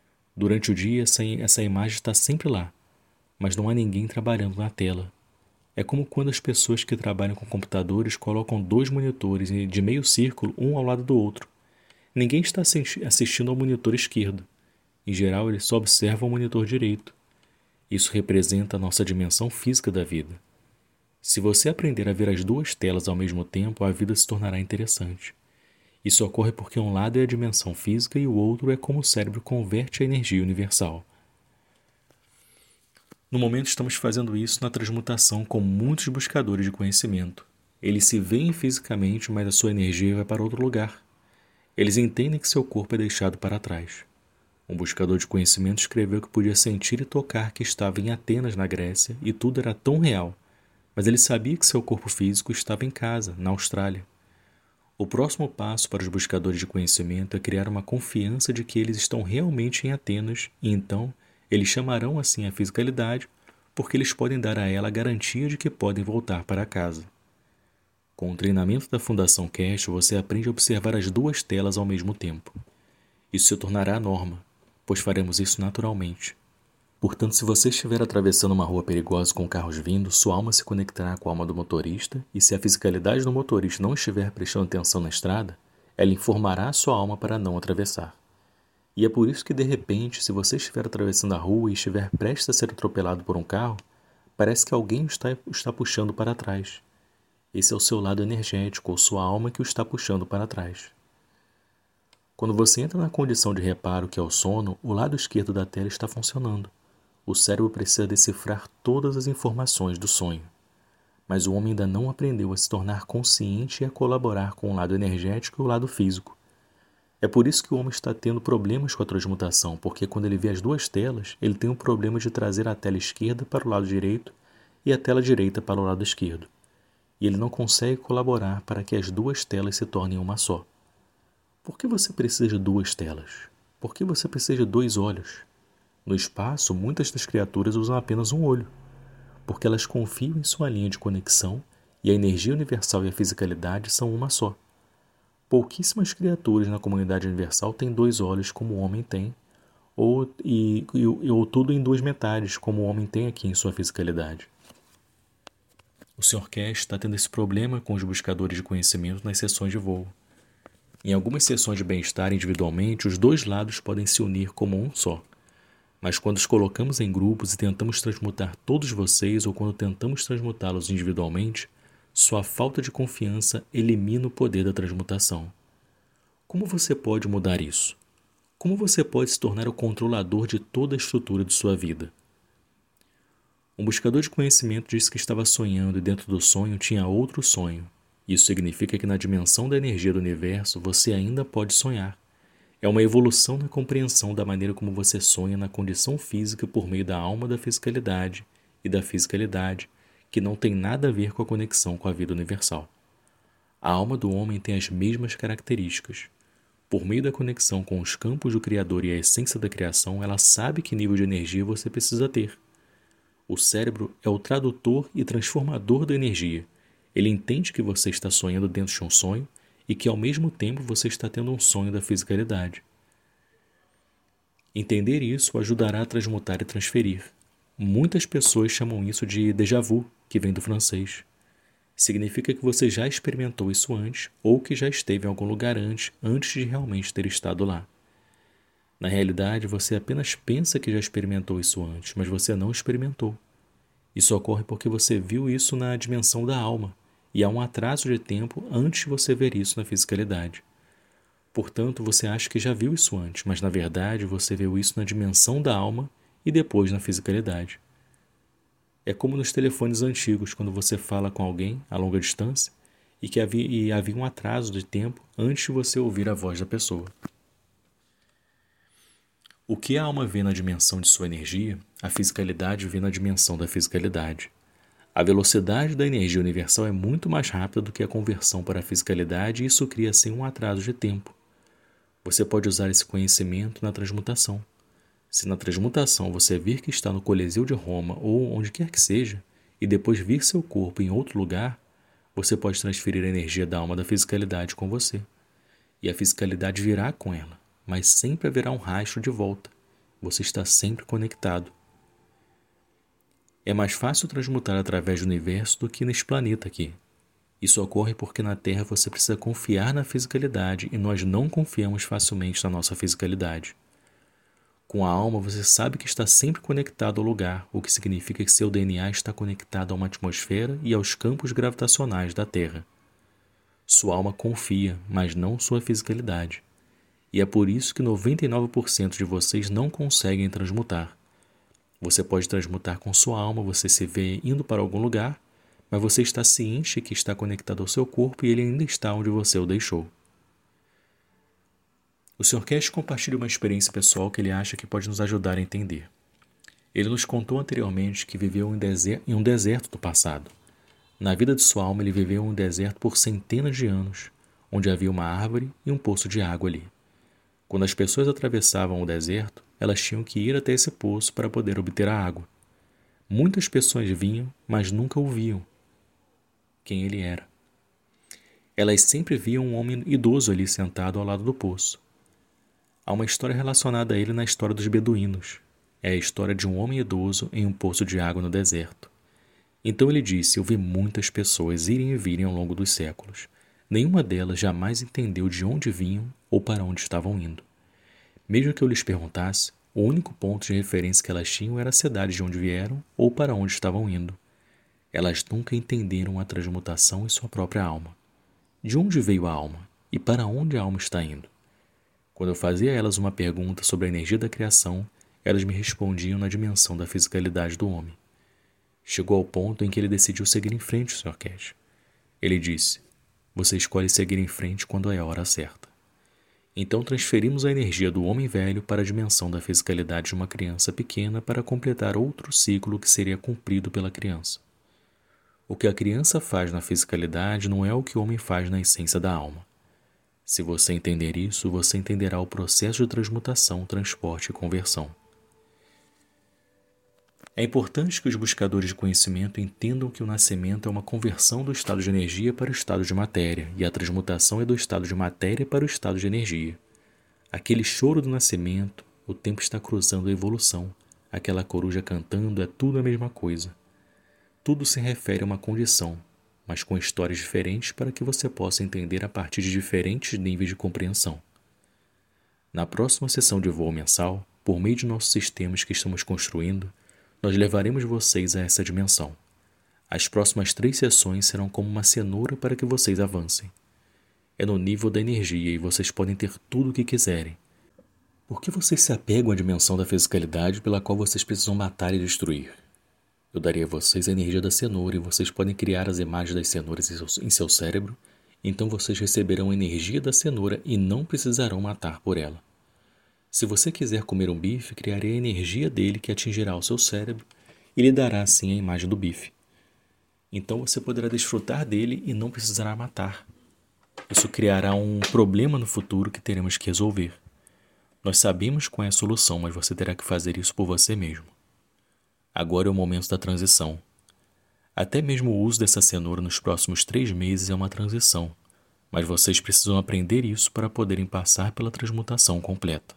Durante o dia, essa imagem está sempre lá, mas não há ninguém trabalhando na tela. É como quando as pessoas que trabalham com computadores colocam dois monitores de meio círculo um ao lado do outro. Ninguém está assistindo ao monitor esquerdo. Em geral, eles só observam o monitor direito. Isso representa a nossa dimensão física da vida. Se você aprender a ver as duas telas ao mesmo tempo, a vida se tornará interessante. Isso ocorre porque um lado é a dimensão física e o outro é como o cérebro converte a energia universal. No momento estamos fazendo isso na transmutação com muitos buscadores de conhecimento. Eles se veem fisicamente, mas a sua energia vai para outro lugar. Eles entendem que seu corpo é deixado para trás. Um buscador de conhecimento escreveu que podia sentir e tocar que estava em Atenas, na Grécia, e tudo era tão real, mas ele sabia que seu corpo físico estava em casa, na Austrália. O próximo passo para os buscadores de conhecimento é criar uma confiança de que eles estão realmente em Atenas e então eles chamarão assim a fisicalidade porque eles podem dar a ela a garantia de que podem voltar para casa. Com o treinamento da Fundação Cash, você aprende a observar as duas telas ao mesmo tempo. Isso se tornará a norma, pois faremos isso naturalmente. Portanto, se você estiver atravessando uma rua perigosa com carros vindo, sua alma se conectará com a alma do motorista, e se a fisicalidade do motorista não estiver prestando atenção na estrada, ela informará a sua alma para não atravessar. E é por isso que, de repente, se você estiver atravessando a rua e estiver prestes a ser atropelado por um carro, parece que alguém o está puxando para trás. Esse é o seu lado energético, ou sua alma que o está puxando para trás. Quando você entra na condição de reparo, que é o sono, o lado esquerdo da tela está funcionando. O cérebro precisa decifrar todas as informações do sonho. Mas o homem ainda não aprendeu a se tornar consciente e a colaborar com o lado energético e o lado físico. É por isso que o homem está tendo problemas com a transmutação, porque quando ele vê as duas telas, ele tem um problema de trazer a tela esquerda para o lado direito e a tela direita para o lado esquerdo. E ele não consegue colaborar para que as duas telas se tornem uma só. Por que você precisa de duas telas? Por que você precisa de dois olhos? No espaço, muitas das criaturas usam apenas um olho, porque elas confiam em sua linha de conexão e a energia universal e a fisicalidade são uma só. Pouquíssimas criaturas na comunidade universal têm dois olhos como o homem tem, ou tudo em duas metades, como o homem tem aqui em sua fisicalidade. O Sr. Cash está tendo esse problema com os buscadores de conhecimento nas sessões de voo. Em algumas sessões de bem-estar individualmente, os dois lados podem se unir como um só. Mas quando os colocamos em grupos e tentamos transmutar todos vocês ou quando tentamos transmutá-los individualmente, sua falta de confiança elimina o poder da transmutação. Como você pode mudar isso? Como você pode se tornar o controlador de toda a estrutura de sua vida? Um buscador de conhecimento disse que estava sonhando e dentro do sonho tinha outro sonho. Isso significa que na dimensão da energia do universo você ainda pode sonhar. É uma evolução na compreensão da maneira como você sonha na condição física por meio da alma da fisicalidade e da fisicalidade, que não tem nada a ver com a conexão com a vida universal. A alma do homem tem as mesmas características. Por meio da conexão com os campos do Criador e a essência da criação, ela sabe que nível de energia você precisa ter. O cérebro é o tradutor e transformador da energia. Ele entende que você está sonhando dentro de um sonho e que ao mesmo tempo você está tendo um sonho da fisicalidade. Entender isso o ajudará a transmutar e transferir. Muitas pessoas chamam isso de déjà vu, que vem do francês. Significa que você já experimentou isso antes ou que já esteve em algum lugar antes de realmente ter estado lá. Na realidade, você apenas pensa que já experimentou isso antes, mas você não experimentou. Isso ocorre porque você viu isso na dimensão da alma, e há um atraso de tempo antes de você ver isso na fisicalidade. Portanto, você acha que já viu isso antes, mas na verdade você viu isso na dimensão da alma e depois na fisicalidade. É como nos telefones antigos, quando você fala com alguém a longa distância e que havia um atraso de tempo antes de você ouvir a voz da pessoa. O que a alma vê na dimensão de sua energia, a fisicalidade vê na dimensão da fisicalidade. A velocidade da energia universal é muito mais rápida do que a conversão para a fisicalidade e isso cria assim um atraso de tempo. Você pode usar esse conhecimento na transmutação. Se na transmutação você vir que está no Coliseu de Roma ou onde quer que seja, e depois vir seu corpo em outro lugar, você pode transferir a energia da alma da fisicalidade com você. E a fisicalidade virá com ela, mas sempre haverá um rastro de volta. Você está sempre conectado. É mais fácil transmutar através do universo do que neste planeta aqui. Isso ocorre porque na Terra você precisa confiar na fisicalidade e nós não confiamos facilmente na nossa fisicalidade. Com a alma, você sabe que está sempre conectado ao lugar, o que significa que seu DNA está conectado a uma atmosfera e aos campos gravitacionais da Terra. Sua alma confia, mas não sua fisicalidade. E é por isso que 99% de vocês não conseguem transmutar. Você pode transmutar com sua alma, você se vê indo para algum lugar, mas você está ciente que está conectado ao seu corpo e ele ainda está onde você o deixou. O Sr. Cash compartilha uma experiência pessoal que ele acha que pode nos ajudar a entender. Ele nos contou anteriormente que viveu em um deserto do passado. Na vida de sua alma, ele viveu em um deserto por centenas de anos, onde havia uma árvore e um poço de água ali. Quando as pessoas atravessavam o deserto, elas tinham que ir até esse poço para poder obter a água. Muitas pessoas vinham, mas nunca o viam quem ele era. Elas sempre viam um homem idoso ali sentado ao lado do poço. Há uma história relacionada a ele na história dos beduínos. É a história de um homem idoso em um poço de água no deserto. Então ele disse: eu vi muitas pessoas irem e virem ao longo dos séculos. Nenhuma delas jamais entendeu de onde vinham ou para onde estavam indo. Mesmo que eu lhes perguntasse, o único ponto de referência que elas tinham era a cidade de onde vieram ou para onde estavam indo. Elas nunca entenderam a transmutação em sua própria alma. De onde veio a alma e para onde a alma está indo? Quando eu fazia a elas uma pergunta sobre a energia da criação, elas me respondiam na dimensão da fisicalidade do homem. Chegou ao ponto em que ele decidiu seguir em frente, Sr. Cash. Ele disse: você escolhe seguir em frente quando é a hora certa. Então transferimos a energia do homem velho para a dimensão da fisicalidade de uma criança pequena para completar outro ciclo que seria cumprido pela criança. O que a criança faz na fisicalidade não é o que o homem faz na essência da alma. Se você entender isso, você entenderá o processo de transmutação, transporte e conversão. É importante que os buscadores de conhecimento entendam que o nascimento é uma conversão do estado de energia para o estado de matéria, e a transmutação é do estado de matéria para o estado de energia. Aquele choro do nascimento, o tempo está cruzando a evolução, aquela coruja cantando, é tudo a mesma coisa. Tudo se refere a uma condição, mas com histórias diferentes para que você possa entender a partir de diferentes níveis de compreensão. Na próxima sessão de voo mensal, por meio de nossos sistemas que estamos construindo, nós levaremos vocês a essa dimensão. As próximas 3 sessões serão como uma cenoura para que vocês avancem. É no nível da energia e vocês podem ter tudo o que quiserem. Por que vocês se apegam à dimensão da fisicalidade pela qual vocês precisam matar e destruir? Eu darei a vocês a energia da cenoura e vocês podem criar as imagens das cenouras em seu cérebro, então vocês receberão a energia da cenoura e não precisarão matar por ela. Se você quiser comer um bife, criarei a energia dele que atingirá o seu cérebro e lhe dará assim a imagem do bife. Então você poderá desfrutar dele e não precisará matar. Isso criará um problema no futuro que teremos que resolver. Nós sabemos qual é a solução, mas você terá que fazer isso por você mesmo. Agora é o momento da transição. Até mesmo o uso dessa cenoura nos próximos 3 meses é uma transição, mas vocês precisam aprender isso para poderem passar pela transmutação completa.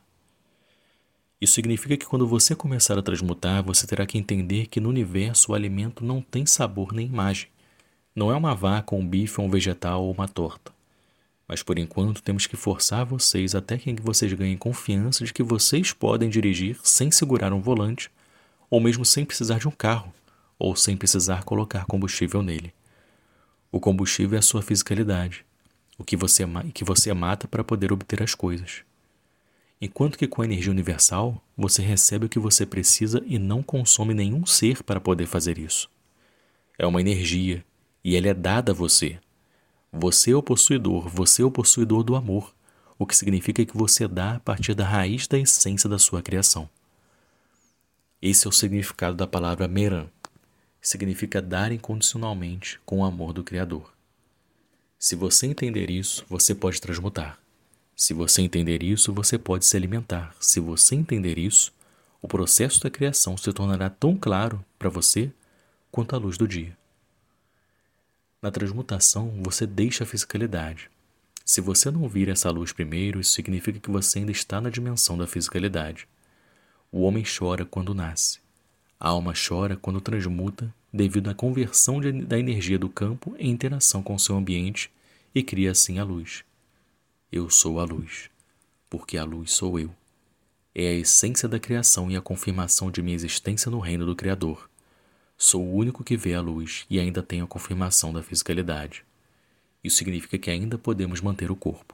Isso significa que quando você começar a transmutar, você terá que entender que no universo o alimento não tem sabor nem imagem. Não é uma vaca, um bife, um vegetal ou uma torta. Mas por enquanto temos que forçar vocês até que vocês ganhem confiança de que vocês podem dirigir sem segurar um volante, ou mesmo sem precisar de um carro, ou sem precisar colocar combustível nele. O combustível é a sua fisicalidade, o que você mata para poder obter as coisas. Enquanto que com a energia universal, você recebe o que você precisa e não consome nenhum ser para poder fazer isso. É uma energia, e ela é dada a você. Você é o possuidor do amor, o que significa que você dá a partir da raiz da essência da sua criação. Esse é o significado da palavra Meran. Significa dar incondicionalmente com o amor do Criador. Se você entender isso, você pode transmutar. Se você entender isso, você pode se alimentar. Se você entender isso, o processo da criação se tornará tão claro para você quanto a luz do dia. Na transmutação, você deixa a fisicalidade. Se você não vir essa luz primeiro, isso significa que você ainda está na dimensão da fisicalidade. O homem chora quando nasce. A alma chora quando transmuta devido à conversão da energia do campo em interação com seu ambiente e cria assim a luz. Eu sou a luz, porque a luz sou eu. É a essência da criação e a confirmação de minha existência no reino do Criador. Sou o único que vê a luz e ainda tenho a confirmação da fisicalidade. Isso significa que ainda podemos manter o corpo.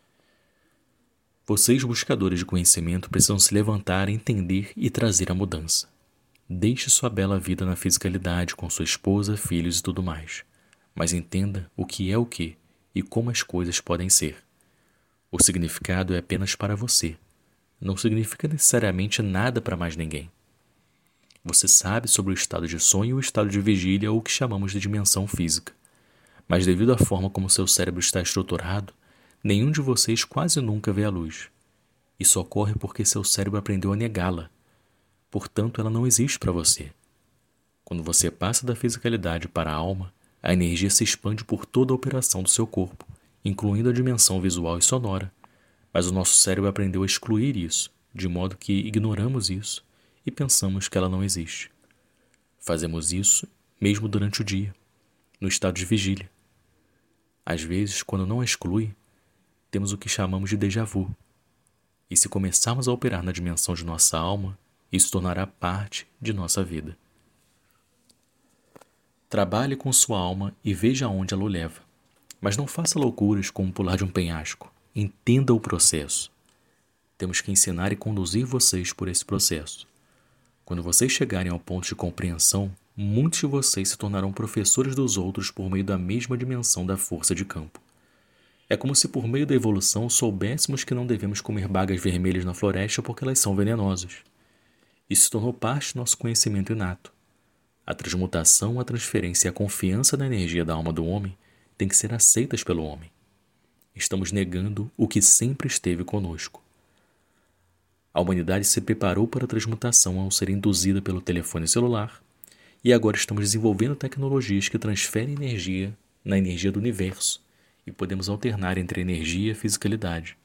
Vocês, buscadores de conhecimento, precisam se levantar, entender e trazer a mudança. Deixe sua bela vida na fisicalidade com sua esposa, filhos e tudo mais. Mas entenda o que é o que e como as coisas podem ser. O significado é apenas para você. Não significa necessariamente nada para mais ninguém. Você sabe sobre o estado de sonho e o estado de vigília, ou o que chamamos de dimensão física. Mas devido à forma como seu cérebro está estruturado, nenhum de vocês quase nunca vê a luz. Isso ocorre porque seu cérebro aprendeu a negá-la. Portanto, ela não existe para você. Quando você passa da fisicalidade para a alma, a energia se expande por toda a operação do seu corpo, incluindo a dimensão visual e sonora. Mas o nosso cérebro aprendeu a excluir isso, de modo que ignoramos isso e pensamos que ela não existe. Fazemos isso mesmo durante o dia, no estado de vigília. Às vezes, quando não a exclui, temos o que chamamos de déjà vu. E se começarmos a operar na dimensão de nossa alma, isso tornará parte de nossa vida. Trabalhe com sua alma e veja aonde ela o leva. Mas não faça loucuras como pular de um penhasco. Entenda o processo. Temos que ensinar e conduzir vocês por esse processo. Quando vocês chegarem ao ponto de compreensão, muitos de vocês se tornarão professores dos outros por meio da mesma dimensão da força de campo. É como se por meio da evolução soubéssemos que não devemos comer bagas vermelhas na floresta porque elas são venenosas. Isso se tornou parte do nosso conhecimento inato. A transmutação, a transferência e a confiança na energia da alma do homem têm que ser aceitas pelo homem. Estamos negando o que sempre esteve conosco. A humanidade se preparou para a transmutação ao ser induzida pelo telefone celular e agora estamos desenvolvendo tecnologias que transferem energia na energia do universo e podemos alternar entre energia e fisicalidade.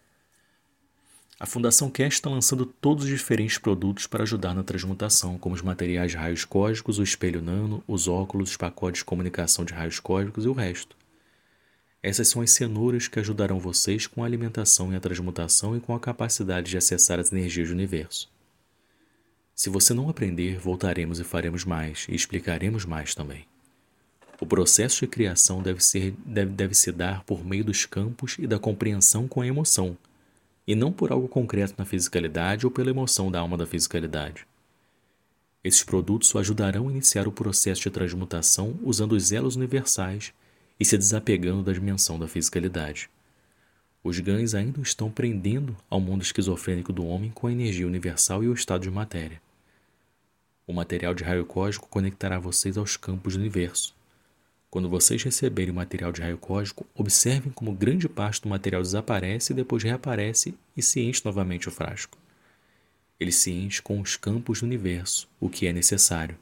A Fundação Cash está lançando todos os diferentes produtos para ajudar na transmutação, como os materiais de raios cósmicos, o espelho nano, os óculos, os pacotes de comunicação de raios cósmicos e o resto. Essas são as cenouras que ajudarão vocês com a alimentação e a transmutação e com a capacidade de acessar as energias do universo. Se você não aprender, voltaremos e faremos mais, e explicaremos mais também. O processo de criação deve se dar por meio dos campos e da compreensão com a emoção, e não por algo concreto na fisicalidade ou pela emoção da alma da fisicalidade. Esses produtos o ajudarão a iniciar o processo de transmutação usando os elos universais e se desapegando da dimensão da fisicalidade. Os ganhos ainda estão prendendo ao mundo esquizofrênico do homem com a energia universal e o estado de matéria. O material de raio cósmico conectará vocês aos campos do universo. Quando vocês receberem o material de raio cósmico, observem como grande parte do material desaparece e depois reaparece e se enche novamente o frasco. Ele se enche com os campos do universo, o que é necessário.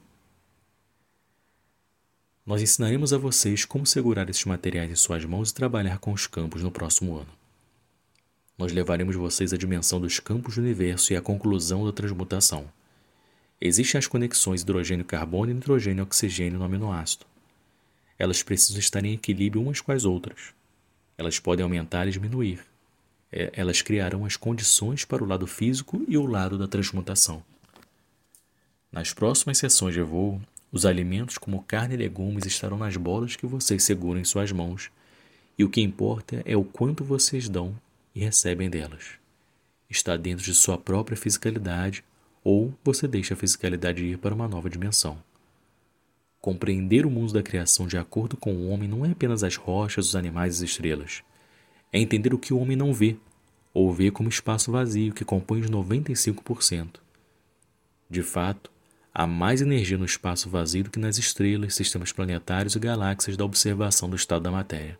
Nós ensinaremos a vocês como segurar esses materiais em suas mãos e trabalhar com os campos no próximo ano. Nós levaremos vocês à dimensão dos campos do universo e à conclusão da transmutação. Existem as conexões hidrogênio-carbono e nitrogênio-oxigênio no aminoácido. Elas precisam estar em equilíbrio umas com as outras. Elas podem aumentar e diminuir. Elas criarão as condições para o lado físico e o lado da transmutação. Nas próximas sessões de voo, os alimentos como carne e legumes estarão nas bolas que vocês seguram em suas mãos, e o que importa é o quanto vocês dão e recebem delas. Está dentro de sua própria fisicalidade, ou você deixa a fisicalidade ir para uma nova dimensão. Compreender o mundo da criação de acordo com o homem não é apenas as rochas, os animais e as estrelas. É entender o que o homem não vê, ou vê como espaço vazio que compõe os 95%. De fato, há mais energia no espaço vazio do que nas estrelas, sistemas planetários e galáxias da observação do estado da matéria.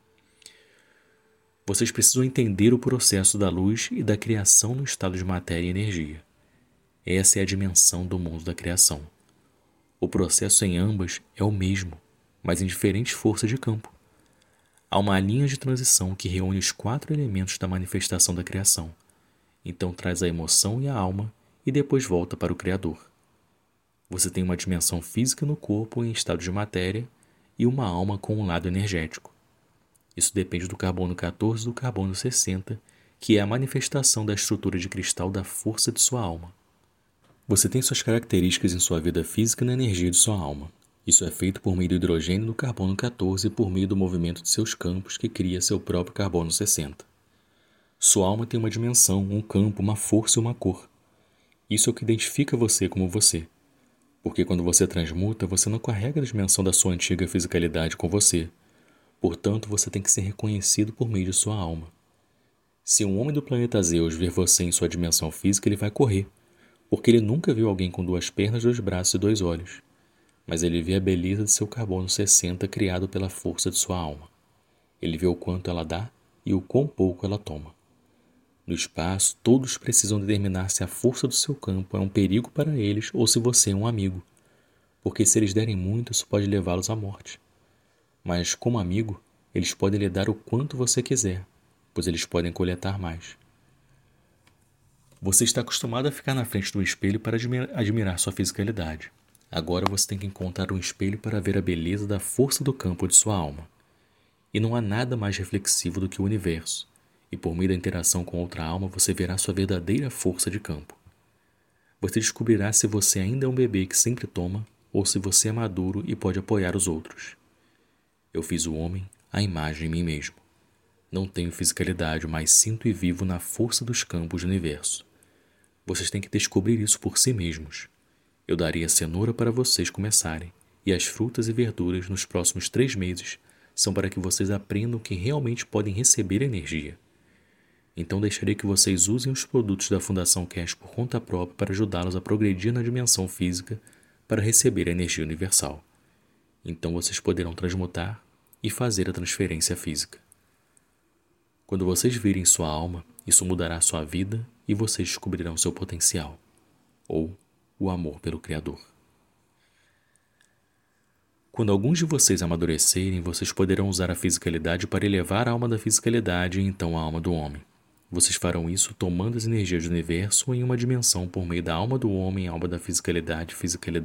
Vocês precisam entender o processo da luz e da criação no estado de matéria e energia. Essa é a dimensão do mundo da criação. O processo em ambas é o mesmo, mas em diferentes forças de campo. Há uma linha de transição que reúne os 4 elementos da manifestação da criação. Então traz a emoção e a alma e depois volta para o Criador. Você tem uma dimensão física no corpo em estado de matéria e uma alma com um lado energético. Isso depende do carbono 14 e do carbono 60, que é a manifestação da estrutura de cristal da força de sua alma. Você tem suas características em sua vida física e na energia de sua alma. Isso é feito por meio do hidrogênio do carbono 14 e por meio do movimento de seus campos que cria seu próprio carbono 60. Sua alma tem uma dimensão, um campo, uma força e uma cor. Isso é o que identifica você como você. Porque quando você transmuta, você não carrega a dimensão da sua antiga fisicalidade com você. Portanto, você tem que ser reconhecido por meio de sua alma. Se um homem do planeta Zeus ver você em sua dimensão física, ele vai correr, porque ele nunca viu alguém com 2 pernas, 2 braços e 2 olhos. Mas ele vê a beleza de seu carbono 60 criado pela força de sua alma. Ele vê o quanto ela dá e o quão pouco ela toma. No espaço, todos precisam determinar se a força do seu campo é um perigo para eles ou se você é um amigo, porque se eles derem muito, isso pode levá-los à morte. Mas, como amigo, eles podem lhe dar o quanto você quiser, pois eles podem coletar mais. Você está acostumado a ficar na frente do espelho para admirar sua fisicalidade. Agora você tem que encontrar um espelho para ver a beleza da força do campo de sua alma. E não há nada mais reflexivo do que o universo, e por meio da interação com outra alma você verá sua verdadeira força de campo. Você descobrirá se você ainda é um bebê que sempre toma, ou se você é maduro e pode apoiar os outros. Eu fiz o homem à imagem de mim mesmo. Não tenho fisicalidade, mas sinto e vivo na força dos campos do universo. Vocês têm que descobrir isso por si mesmos. Eu daria cenoura para vocês começarem, e as frutas e verduras nos próximos 3 meses são para que vocês aprendam que realmente podem receber energia. Então deixarei que vocês usem os produtos da Fundação Cash por conta própria para ajudá-los a progredir na dimensão física para receber a energia universal. Então vocês poderão transmutar e fazer a transferência física. Quando vocês virem sua alma, isso mudará sua vida e vocês descobrirão seu potencial, ou o amor pelo Criador. Quando alguns de vocês amadurecerem, vocês poderão usar a fisicalidade para elevar a alma da fisicalidade e então a alma do homem. Vocês farão isso tomando as energias do universo em uma dimensão por meio da alma do homem, alma da fisicalidade,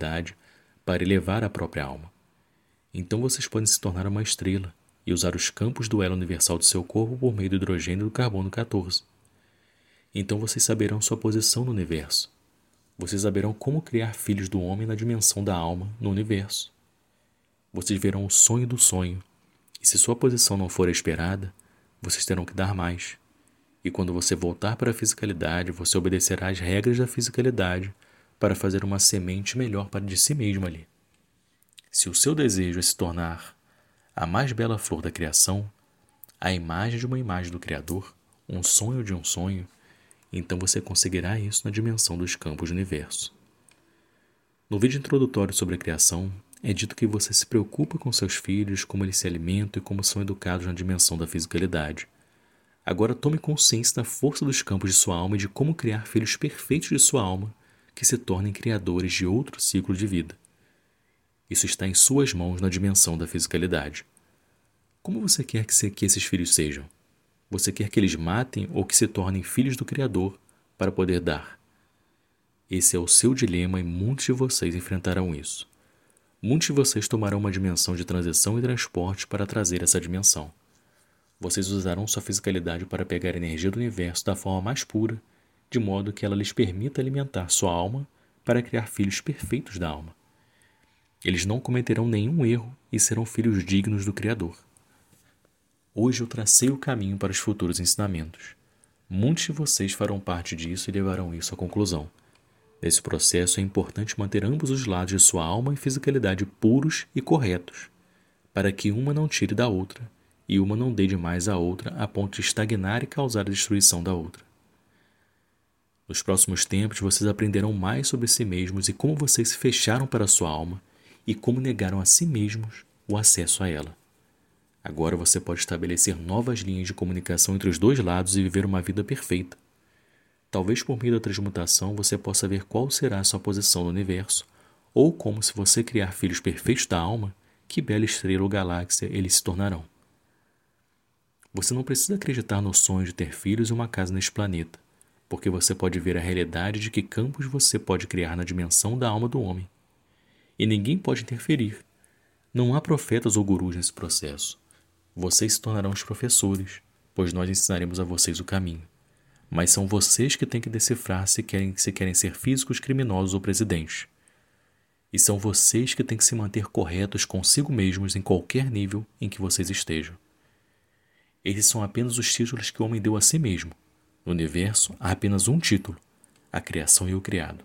para elevar a própria alma. Então vocês podem se tornar uma estrela e usar os campos do elo universal do seu corpo por meio do hidrogênio do carbono 14. Então vocês saberão sua posição no universo. Vocês saberão como criar filhos do homem na dimensão da alma no universo. Vocês verão o sonho do sonho, e se sua posição não for a esperada, vocês terão que dar mais. E quando você voltar para a fisicalidade, você obedecerá às regras da fisicalidade para fazer uma semente melhor para de si mesmo ali. Se o seu desejo é se tornar a mais bela flor da criação, a imagem de uma imagem do Criador, um sonho de um sonho, então você conseguirá isso na dimensão dos campos do universo. No vídeo introdutório sobre a criação, é dito que você se preocupa com seus filhos, como eles se alimentam e como são educados na dimensão da fisicalidade. Agora tome consciência da força dos campos de sua alma e de como criar filhos perfeitos de sua alma que se tornem criadores de outro ciclo de vida. Isso está em suas mãos na dimensão da fisicalidade. Como você quer que esses filhos sejam? Você quer que eles matem ou que se tornem filhos do Criador para poder dar? Esse é o seu dilema e muitos de vocês enfrentarão isso. Muitos de vocês tomarão uma dimensão de transição e transporte para trazer essa dimensão. Vocês usarão sua fisicalidade para pegar a energia do universo da forma mais pura, de modo que ela lhes permita alimentar sua alma para criar filhos perfeitos da alma. Eles não cometerão nenhum erro e serão filhos dignos do Criador. Hoje eu tracei o caminho para os futuros ensinamentos. Muitos de vocês farão parte disso e levarão isso à conclusão. Nesse processo é importante manter ambos os lados de sua alma e fisicalidade puros e corretos, para que uma não tire da outra e uma não dê demais à outra a ponto de estagnar e causar a destruição da outra. Nos próximos tempos vocês aprenderão mais sobre si mesmos e como vocês se fecharam para a sua alma e como negaram a si mesmos o acesso a ela. Agora você pode estabelecer novas linhas de comunicação entre os dois lados e viver uma vida perfeita. Talvez por meio da transmutação você possa ver qual será a sua posição no universo, ou como, se você criar filhos perfeitos da alma, que bela estrela ou galáxia eles se tornarão. Você não precisa acreditar no sonho de ter filhos e uma casa neste planeta, porque você pode ver a realidade de que campos você pode criar na dimensão da alma do homem. e ninguém pode interferir. Não há profetas ou gurus nesse processo. Vocês se tornarão os professores, pois nós ensinaremos a vocês o caminho. Mas são vocês que têm que decifrar se querem ser físicos, criminosos ou presidentes. E são vocês que têm que se manter corretos consigo mesmos em qualquer nível em que vocês estejam. Esses são apenas os títulos que o homem deu a si mesmo. No universo há apenas um título: a criação e o criado.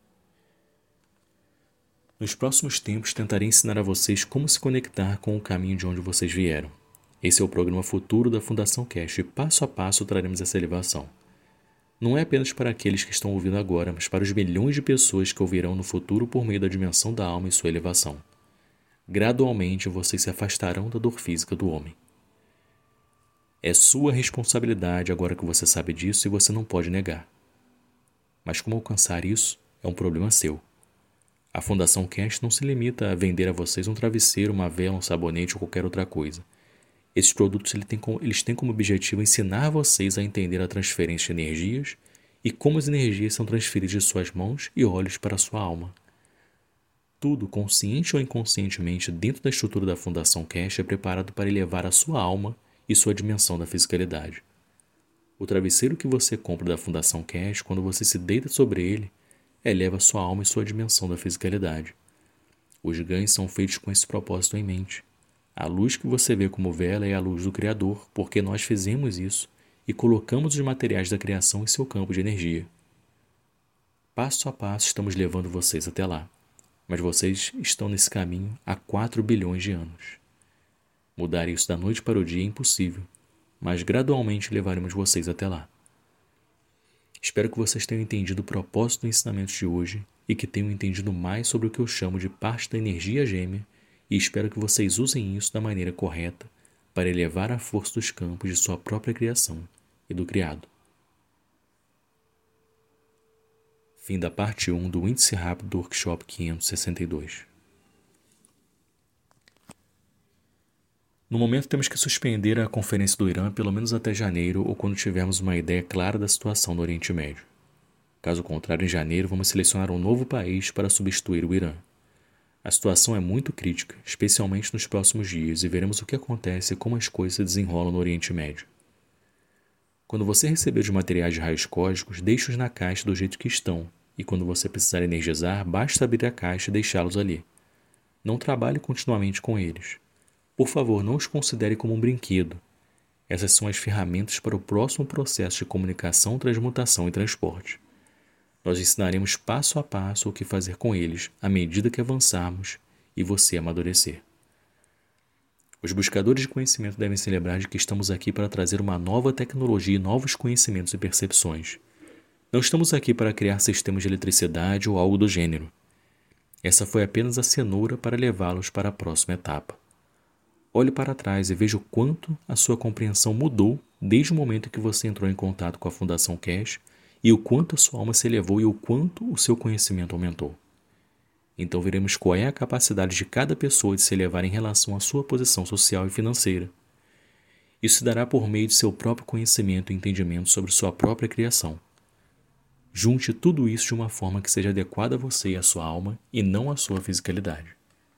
Nos próximos tempos tentarei ensinar a vocês como se conectar com o caminho de onde vocês vieram. Esse é o programa futuro da Fundação Cash e passo a passo traremos essa elevação. Não é apenas para aqueles que estão ouvindo agora, mas para os milhões de pessoas que ouvirão no futuro por meio da dimensão da alma e sua elevação. Gradualmente vocês se afastarão da dor física do homem. É sua responsabilidade agora que você sabe disso e você não pode negar. Mas como alcançar isso é um problema seu. A Fundação Cash não se limita a vender a vocês um travesseiro, uma vela, um sabonete ou qualquer outra coisa. Esses produtos eles têm como objetivo ensinar vocês a entender a transferência de energias e como as energias são transferidas de suas mãos e olhos para a sua alma. Tudo, consciente ou inconscientemente, dentro da estrutura da Fundação Cash é preparado para elevar a sua alma e sua dimensão da fisicalidade. O travesseiro que você compra da Fundação Cash, quando você se deita sobre ele, eleva sua alma e sua dimensão da fisicalidade. Os ganhos são feitos com esse propósito em mente. A luz que você vê como vela é a luz do Criador, porque nós fizemos isso e colocamos os materiais da criação em seu campo de energia. Passo a passo estamos levando vocês até lá, mas vocês estão nesse caminho há 4 bilhões de anos. Mudar isso da noite para o dia é impossível, mas gradualmente levaremos vocês até lá. Espero que vocês tenham entendido o propósito do ensinamento de hoje e que tenham entendido mais sobre o que eu chamo de parte da energia gêmea, e espero que vocês usem isso da maneira correta para elevar a força dos campos de sua própria criação e do criado. Fim da parte 1 do Índice Rápido do Workshop 562. No momento temos que suspender a conferência do Irã pelo menos até janeiro ou quando tivermos uma ideia clara da situação no Oriente Médio. Caso contrário, em janeiro vamos selecionar um novo país para substituir o Irã. A situação é muito crítica, especialmente nos próximos dias, e veremos o que acontece e como as coisas se desenrolam no Oriente Médio. Quando você receber os materiais de raios cósmicos, deixe-os na caixa do jeito que estão, e quando você precisar energizar, basta abrir a caixa e deixá-los ali. Não trabalhe continuamente com eles. Por favor, não os considere como um brinquedo. Essas são as ferramentas para o próximo processo de comunicação, transmutação e transporte. Nós ensinaremos passo a passo o que fazer com eles à medida que avançarmos e você amadurecer. Os buscadores de conhecimento devem se lembrar de que estamos aqui para trazer uma nova tecnologia e novos conhecimentos e percepções. Não estamos aqui para criar sistemas de eletricidade ou algo do gênero. Essa foi apenas a cenoura para levá-los para a próxima etapa. Olhe para trás e veja o quanto a sua compreensão mudou desde o momento em que você entrou em contato com a Fundação Cash e o quanto a sua alma se elevou e o quanto o seu conhecimento aumentou. Então veremos qual é a capacidade de cada pessoa de se elevar em relação à sua posição social e financeira. Isso se dará por meio de seu próprio conhecimento e entendimento sobre sua própria criação. Junte tudo isso de uma forma que seja adequada a você e à sua alma e não à sua fisicalidade.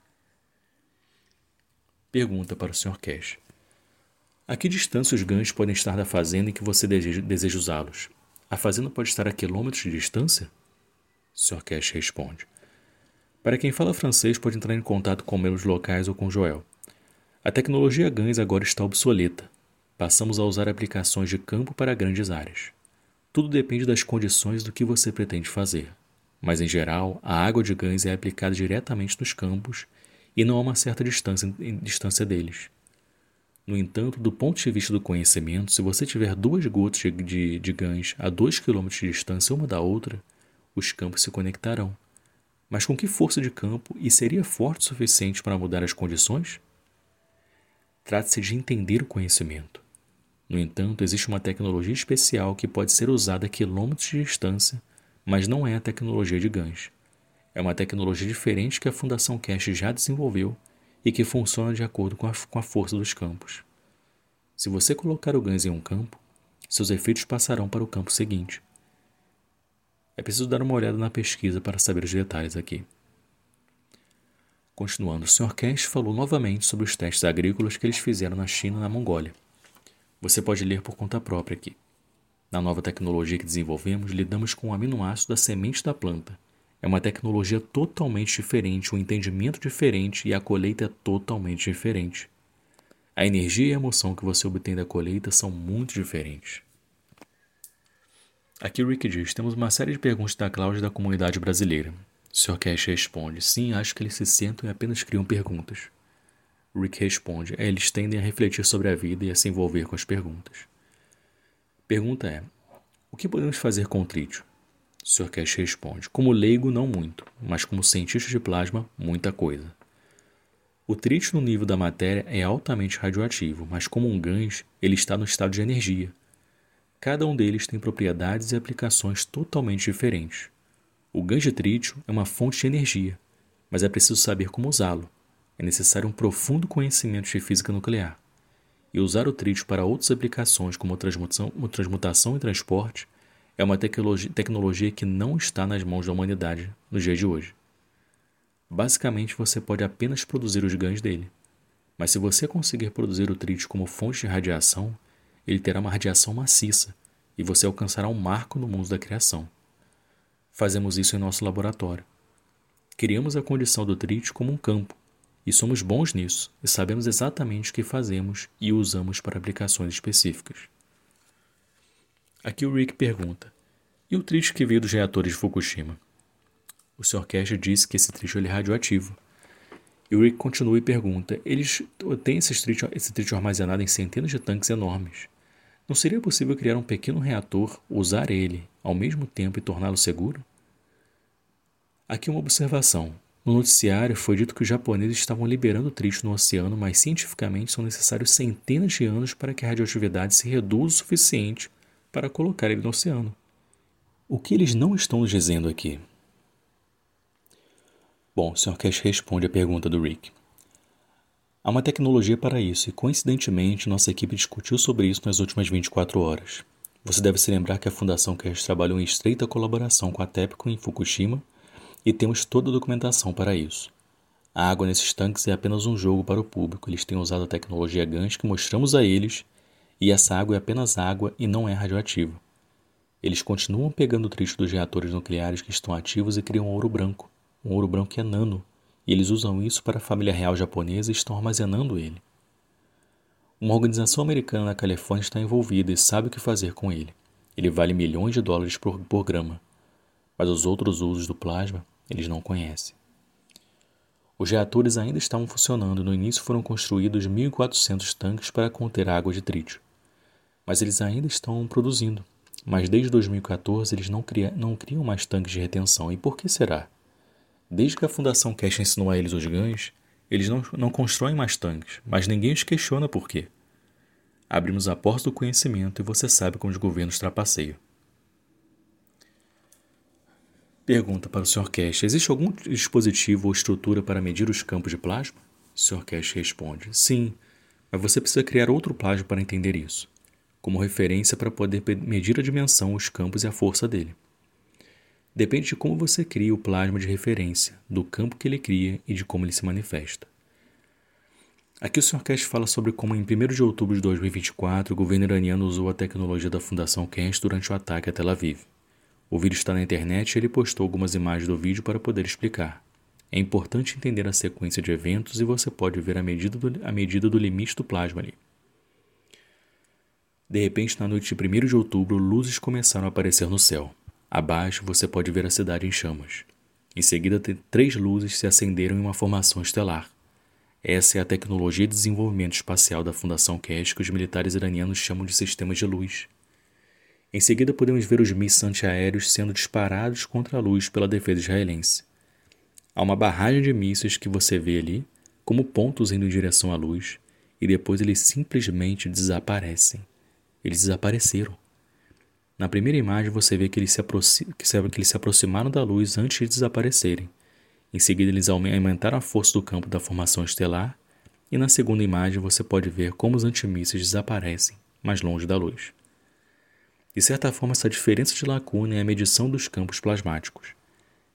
Pergunta para o Sr. Cash. A que distância os ganhos podem estar da fazenda em que você deseja usá-los? A fazenda pode estar a quilômetros de distância? Sr. Cash responde. Para quem fala francês, pode entrar em contato com meus locais ou com Joel. A tecnologia GANs agora está obsoleta. Passamos a usar aplicações de campo para grandes áreas. Tudo depende das condições do que você pretende fazer. Mas, em geral, a água de GANs é aplicada diretamente nos campos e não há uma certa distância deles. No entanto, do ponto de vista do conhecimento, se você tiver 2 gotas de GANs a 2 km de distância uma da outra, os campos se conectarão. Mas com que força de campo e seria forte o suficiente para mudar as condições? Trata-se de entender o conhecimento. No entanto, existe uma tecnologia especial que pode ser usada a quilômetros de distância, mas não é a tecnologia de GANs. É uma tecnologia diferente que a Fundação Cash já desenvolveu e que funciona de acordo com a força dos campos. Se você colocar o GANs em um campo, seus efeitos passarão para o campo seguinte. É preciso dar uma olhada na pesquisa para saber os detalhes aqui. Continuando, o Sr. Cash falou novamente sobre os testes agrícolas que eles fizeram na China e na Mongólia. Você pode ler por conta própria aqui. Na nova tecnologia que desenvolvemos, lidamos com o aminoácido da semente da planta. É uma tecnologia totalmente diferente, um entendimento diferente e a colheita é totalmente diferente. A energia e a emoção que você obtém da colheita são muito diferentes. Aqui o Rick diz, temos uma série de perguntas da Cláudia da comunidade brasileira. O Sr. Cash responde, sim, acho que eles se sentam e apenas criam perguntas. Rick responde, eles tendem a refletir sobre a vida e a se envolver com as perguntas. Pergunta é, o que podemos fazer com o trítio? O Sr. Cash responde, como leigo não muito, mas como cientista de plasma, muita coisa. O trítio no nível da matéria é altamente radioativo, mas como um GANs, ele está no estado de energia. Cada um deles tem propriedades e aplicações totalmente diferentes. O GANs de trítio é uma fonte de energia, mas é preciso saber como usá-lo. É necessário um profundo conhecimento de física nuclear. E usar o trítio para outras aplicações como transmutação e transporte é uma tecnologia que não está nas mãos da humanidade no dia de hoje. Basicamente, você pode apenas produzir os GANs dele. Mas se você conseguir produzir o trítio como fonte de radiação, ele terá uma radiação maciça e você alcançará um marco no mundo da criação. Fazemos isso em nosso laboratório. Criamos a condição do trítio como um campo, e somos bons nisso, e sabemos exatamente o que fazemos e o usamos para aplicações específicas. Aqui o Rick pergunta, e o trítio que veio dos reatores de Fukushima? O Sr. Cash disse que esse trítio é radioativo. E o Rick continua e pergunta, eles têm esse trítio armazenado em centenas de tanques enormes. Não seria possível criar um pequeno reator, usar ele, ao mesmo tempo e torná-lo seguro? Aqui uma observação. No noticiário foi dito que os japoneses estavam liberando trítio no oceano, mas cientificamente são necessários centenas de anos para que a radioatividade se reduza o suficiente para colocar ele no oceano. O que eles não estão nos dizendo aqui? Bom, o Sr. Cash responde à pergunta do Rick. Há uma tecnologia para isso e, coincidentemente, nossa equipe discutiu sobre isso nas últimas 24 horas. Você deve se lembrar que a Fundação Cash trabalhou em estreita colaboração com a TEPCO em Fukushima e temos toda a documentação para isso. A água nesses tanques é apenas um jogo para o público. Eles têm usado a tecnologia GANs que mostramos a eles e essa água é apenas água e não é radioativa. Eles continuam pegando o trítio dos reatores nucleares que estão ativos e criam ouro branco. Um ouro branco que é nano. E eles usam isso para a família real japonesa e estão armazenando ele. Uma organização americana na Califórnia está envolvida e sabe o que fazer com ele. Ele vale milhões de dólares por grama. Mas os outros usos do plasma, eles não conhecem. Os reatores ainda estavam funcionando e no início foram construídos 1.400 tanques para conter água de trítio. Mas eles ainda estão produzindo. Mas desde 2014 eles não criam mais tanques de retenção. E por que será? Desde que a Fundação Cash ensinou a eles os GANs, eles não constroem mais tanques, mas ninguém os questiona por quê. Abrimos a porta do conhecimento e você sabe como os governos trapaceiam. Pergunta para o Sr. Cash, existe algum dispositivo ou estrutura para medir os campos de plasma? O Sr. Cash responde, sim, mas você precisa criar outro plasma para entender isso, como referência para poder medir a dimensão, os campos e a força dele. Depende de como você cria o plasma de referência, do campo que ele cria e de como ele se manifesta. Aqui o Sr. Cash fala sobre como em 1º de outubro de 2024 o governo iraniano usou a tecnologia da Fundação Cash durante o ataque a Tel Aviv. O vídeo está na internet e ele postou algumas imagens do vídeo para poder explicar. É importante entender a sequência de eventos e você pode ver a medida do limite do plasma ali. De repente, na noite de 1º de outubro, luzes começaram a aparecer no céu. Abaixo você pode ver a cidade em chamas. Em seguida, 3 luzes se acenderam em uma formação estelar. Essa é a tecnologia de desenvolvimento espacial da Fundação Cash que os militares iranianos chamam de sistemas de luz. Em seguida, podemos ver os mísseis antiaéreos sendo disparados contra a luz pela defesa israelense. Há uma barragem de mísseis que você vê ali, como pontos indo em direção à luz, e depois eles simplesmente desaparecem. Eles desapareceram. Na primeira imagem você vê que eles se aproximaram da luz antes de desaparecerem. Em seguida eles aumentaram a força do campo da formação estelar e na segunda imagem você pode ver como os antimísseis desaparecem mais longe da luz. De certa forma essa diferença de lacuna é a medição dos campos plasmáticos.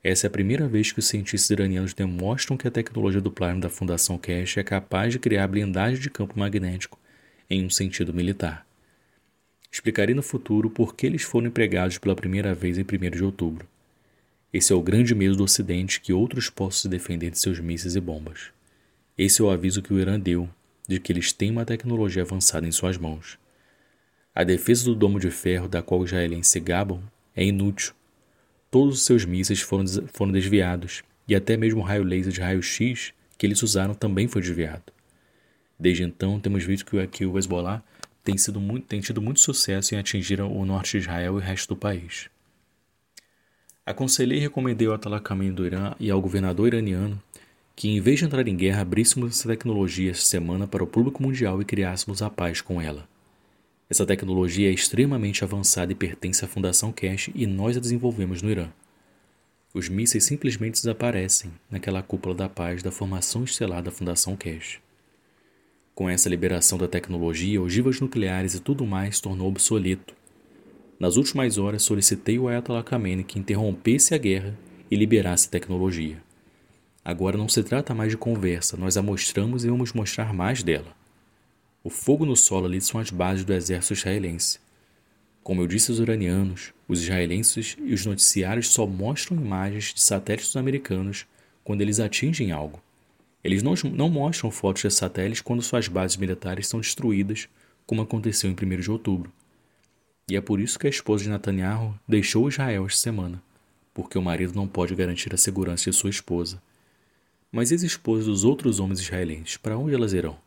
Essa é a primeira vez que os cientistas iranianos demonstram que a tecnologia do plasma da Fundação Keshe é capaz de criar blindagem de campo magnético em um sentido militar. Explicarei no futuro por que eles foram empregados pela primeira vez em 1º de outubro. Esse é o grande medo do Ocidente, que outros possam se defender de seus mísseis e bombas. Esse é o aviso que o Irã deu de que eles têm uma tecnologia avançada em suas mãos. A defesa do domo de ferro da qual os israelenses se gabam é inútil. Todos os seus mísseis foram desviados, e até mesmo o raio laser de raio-x que eles usaram também foi desviado. Desde então, temos visto que o Hezbollah tem tido muito sucesso em atingir o norte de Israel e o resto do país. Aconselhei e recomendei ao Ayatollah Khamenei do Irã e ao governador iraniano que, em vez de entrar em guerra, abríssemos essa tecnologia esta semana para o público mundial e criássemos a paz com ela. Essa tecnologia é extremamente avançada e pertence à Fundação Keshe e nós a desenvolvemos no Irã. Os mísseis simplesmente desaparecem naquela cúpula da paz da formação estelar da Fundação Keshe. Com essa liberação da tecnologia, ogivas nucleares e tudo mais se tornou obsoleto. Nas últimas horas solicitei ao Ayatollah Khamenei que interrompesse a guerra e liberasse a tecnologia. Agora não se trata mais de conversa, nós a mostramos e vamos mostrar mais dela. O fogo no solo ali são as bases do exército israelense. Como eu disse aos iranianos, os israelenses e os noticiários só mostram imagens de satélites americanos quando eles atingem algo. Eles não mostram fotos de satélites quando suas bases militares são destruídas, como aconteceu em 1º de outubro. E é por isso que a esposa de Netanyahu deixou Israel esta semana, porque o marido não pode garantir a segurança de sua esposa. Mas e as esposas dos outros homens israelenses, para onde elas irão?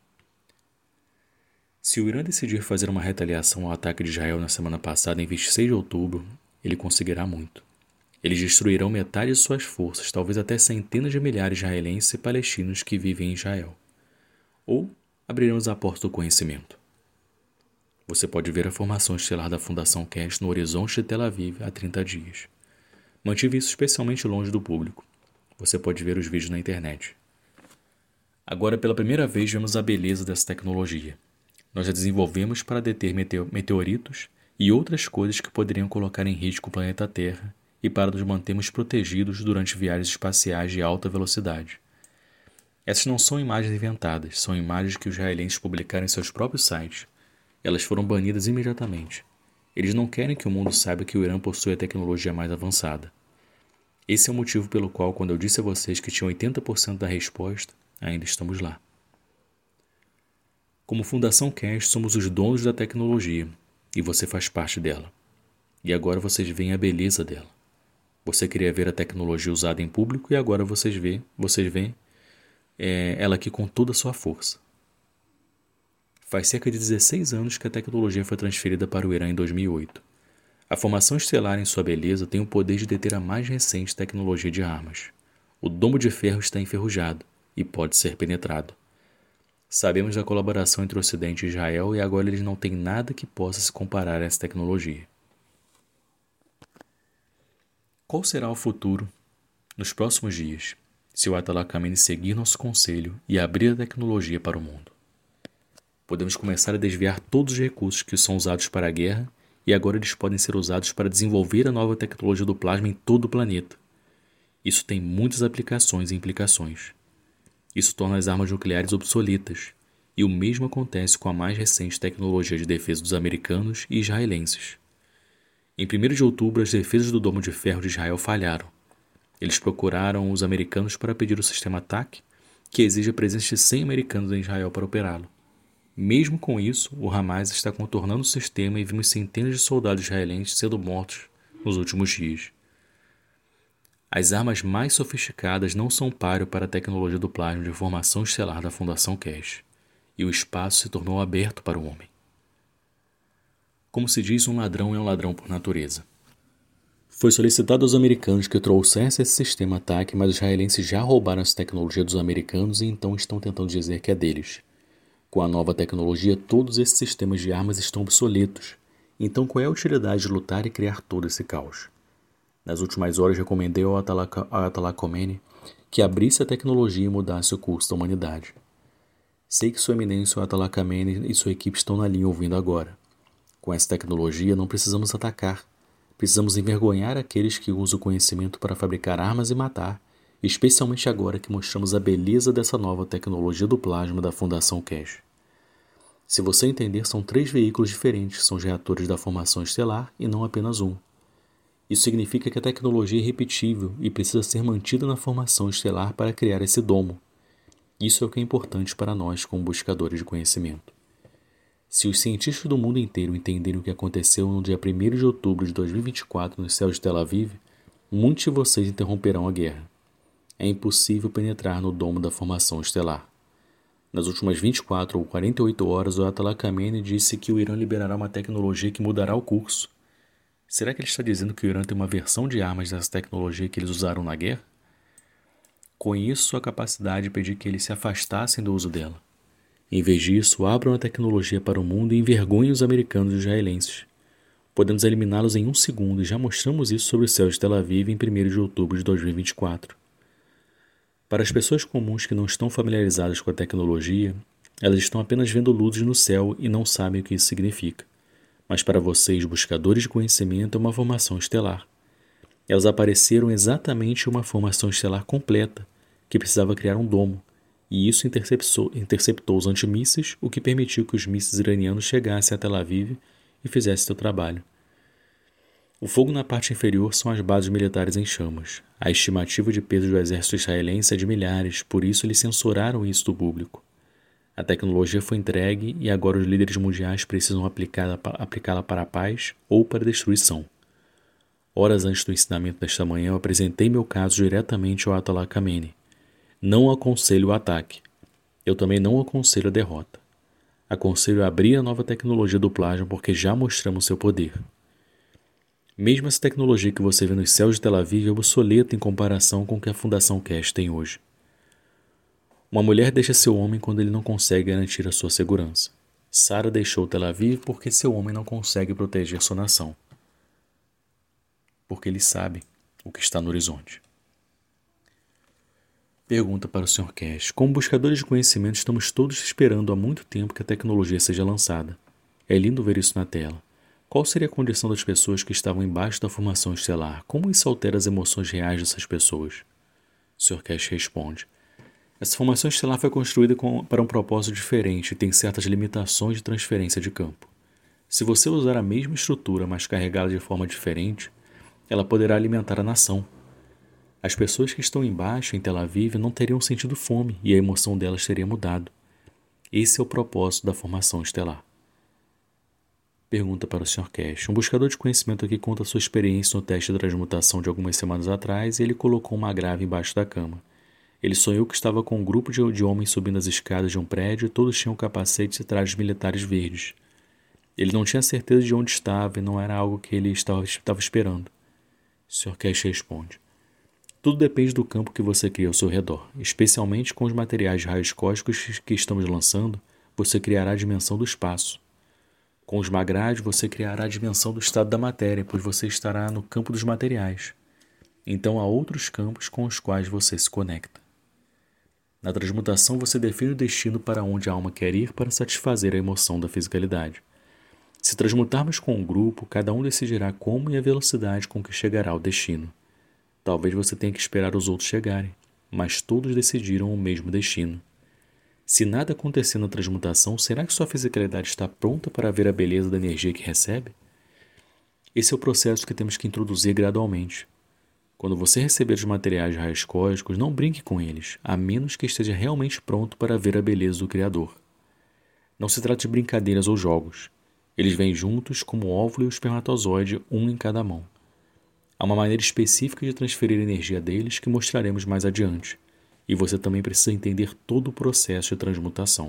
Se o Irã decidir fazer uma retaliação ao ataque de Israel na semana passada, em 26 de outubro, ele conseguirá muito. Eles destruirão metade de suas forças, talvez até centenas de milhares de israelenses e palestinos que vivem em Israel. Ou abrirão as portas do conhecimento. Você pode ver a formação estelar da Fundação Keshe no horizonte de Tel Aviv há 30 dias. Mantive isso especialmente longe do público. Você pode ver os vídeos na internet. Agora, pela primeira vez, vemos a beleza dessa tecnologia. Nós a desenvolvemos para deter meteoritos e outras coisas que poderiam colocar em risco o planeta Terra e para nos mantermos protegidos durante viagens espaciais de alta velocidade. Essas não são imagens inventadas, são imagens que os israelenses publicaram em seus próprios sites. Elas foram banidas imediatamente. Eles não querem que o mundo saiba que o Irã possui a tecnologia mais avançada. Esse é o motivo pelo qual, quando eu disse a vocês que tinham 80% da resposta, ainda estamos lá. Como Fundação Keshe, somos os donos da tecnologia e você faz parte dela. E agora vocês veem a beleza dela. Você queria ver a tecnologia usada em público e agora vocês veem ela aqui com toda a sua força. Faz cerca de 16 anos que a tecnologia foi transferida para o Irã em 2008. A formação estelar em sua beleza tem o poder de deter a mais recente tecnologia de armas. O domo de ferro está enferrujado e pode ser penetrado. Sabemos da colaboração entre o Ocidente e Israel e agora eles não têm nada que possa se comparar a essa tecnologia. Qual será o futuro nos próximos dias se o Ayatollah Khamenei seguir nosso conselho e abrir a tecnologia para o mundo? Podemos começar a desviar todos os recursos que são usados para a guerra e agora eles podem ser usados para desenvolver a nova tecnologia do plasma em todo o planeta. Isso tem muitas aplicações e implicações. Isso torna as armas nucleares obsoletas, e o mesmo acontece com a mais recente tecnologia de defesa dos americanos e israelenses. Em 1º de outubro, as defesas do domo de ferro de Israel falharam. Eles procuraram os americanos para pedir o sistema TAC, que exige a presença de 100 americanos em Israel para operá-lo. Mesmo com isso, o Hamas está contornando o sistema e vimos centenas de soldados israelenses sendo mortos nos últimos dias. As armas mais sofisticadas não são páreo para a tecnologia do plasma de formação estelar da Fundação Keshe, e o espaço se tornou aberto para o homem. Como se diz, um ladrão é um ladrão por natureza. Foi solicitado aos americanos que trouxessem esse sistema ataque, mas os israelenses já roubaram essa tecnologia dos americanos e então estão tentando dizer que é deles. Com a nova tecnologia, todos esses sistemas de armas estão obsoletos. Então qual é a utilidade de lutar e criar todo esse caos? Nas últimas horas recomendei ao Ayatollah Khamenei que abrisse a tecnologia e mudasse o curso da humanidade. Sei que Sua Eminência, o Ayatollah Khamenei e sua equipe estão na linha ouvindo agora. Com essa tecnologia não precisamos atacar. Precisamos envergonhar aqueles que usam o conhecimento para fabricar armas e matar, especialmente agora que mostramos a beleza dessa nova tecnologia do plasma da Fundação Cash. Se você entender, são 3 veículos diferentes, são os reatores da formação estelar e não apenas um. Isso significa que a tecnologia é repetível e precisa ser mantida na formação estelar para criar esse domo. Isso é o que é importante para nós como buscadores de conhecimento. Se os cientistas do mundo inteiro entenderem o que aconteceu no dia 1º de outubro de 2024 nos céus de Tel Aviv, muitos de vocês interromperão a guerra. É impossível penetrar no domo da formação estelar. Nas últimas 24 ou 48 horas, o Ayatollah Khamenei disse que o Irã liberará uma tecnologia que mudará o curso. Será que ele está dizendo que o Irã tem uma versão de armas dessa tecnologia que eles usaram na guerra? Com isso, a capacidade de pedir que eles se afastassem do uso dela. Em vez disso, abram a tecnologia para o mundo e envergonhem os americanos e israelenses. Podemos eliminá-los em 1 segundo e já mostramos isso sobre os céus de Tel Aviv em 1º de outubro de 2024. Para as pessoas comuns que não estão familiarizadas com a tecnologia, elas estão apenas vendo luzes no céu e não sabem o que isso significa. Mas para vocês, buscadores de conhecimento, é uma formação estelar. Elas apareceram exatamente em uma formação estelar completa, que precisava criar um domo, e isso interceptou os antimísseis, o que permitiu que os mísseis iranianos chegassem a Tel Aviv e fizessem seu trabalho. O fogo na parte inferior são as bases militares em chamas. A estimativa de peso do exército israelense é de milhares, por isso eles censuraram isso do público. A tecnologia foi entregue e agora os líderes mundiais precisam aplicá-la para a paz ou para a destruição. Horas antes do ensinamento desta manhã, eu apresentei meu caso diretamente ao Ayatollah Khamenei. Não aconselho o ataque. Eu também não aconselho a derrota. Aconselho a abrir a nova tecnologia do plasma porque já mostramos seu poder. Mesmo essa tecnologia que você vê nos céus de Tel Aviv é obsoleta em comparação com o que a Fundação Cash tem hoje. Uma mulher deixa seu homem quando ele não consegue garantir a sua segurança. Sara deixou Tel Aviv porque seu homem não consegue proteger sua nação. Porque ele sabe o que está no horizonte. Pergunta para o Sr. Cash. Como buscadores de conhecimento, estamos todos esperando há muito tempo que a tecnologia seja lançada. É lindo ver isso na tela. Qual seria a condição das pessoas que estavam embaixo da formação estelar? Como isso altera as emoções reais dessas pessoas? O Sr. Cash responde. Essa formação estelar foi construída para um propósito diferente e tem certas limitações de transferência de campo. Se você usar a mesma estrutura, mas carregá-la de forma diferente, ela poderá alimentar a nação. As pessoas que estão embaixo, em Tel Aviv, não teriam sentido fome e a emoção delas teria mudado. Esse é o propósito da formação estelar. Pergunta para o Sr. Cash. Um buscador de conhecimento aqui conta sua experiência no teste de transmutação de algumas semanas atrás e ele colocou uma grave embaixo da cama. Ele sonhou que estava com um grupo de homens subindo as escadas de um prédio e todos tinham capacetes e trajes militares verdes. Ele não tinha certeza de onde estava e não era algo que ele estava esperando. O Sr. Cash responde. Tudo depende do campo que você cria ao seu redor. Especialmente com os materiais de raios cósmicos que estamos lançando, você criará a dimensão do espaço. Com os magrários, você criará a dimensão do estado da matéria, pois você estará no campo dos materiais. Então, há outros campos com os quais você se conecta. Na transmutação, você define o destino para onde a alma quer ir para satisfazer a emoção da fisicalidade. Se transmutarmos com um grupo, cada um decidirá como e a velocidade com que chegará ao destino. Talvez você tenha que esperar os outros chegarem, mas todos decidiram o mesmo destino. Se nada acontecer na transmutação, será que sua fisicalidade está pronta para ver a beleza da energia que recebe? Esse é o processo que temos que introduzir gradualmente. Quando você receber os materiais de raios cósmicos, não brinque com eles, a menos que esteja realmente pronto para ver a beleza do Criador. Não se trata de brincadeiras ou jogos. Eles vêm juntos como o óvulo e o espermatozoide, um em cada mão. Há uma maneira específica de transferir a energia deles que mostraremos mais adiante. E você também precisa entender todo o processo de transmutação.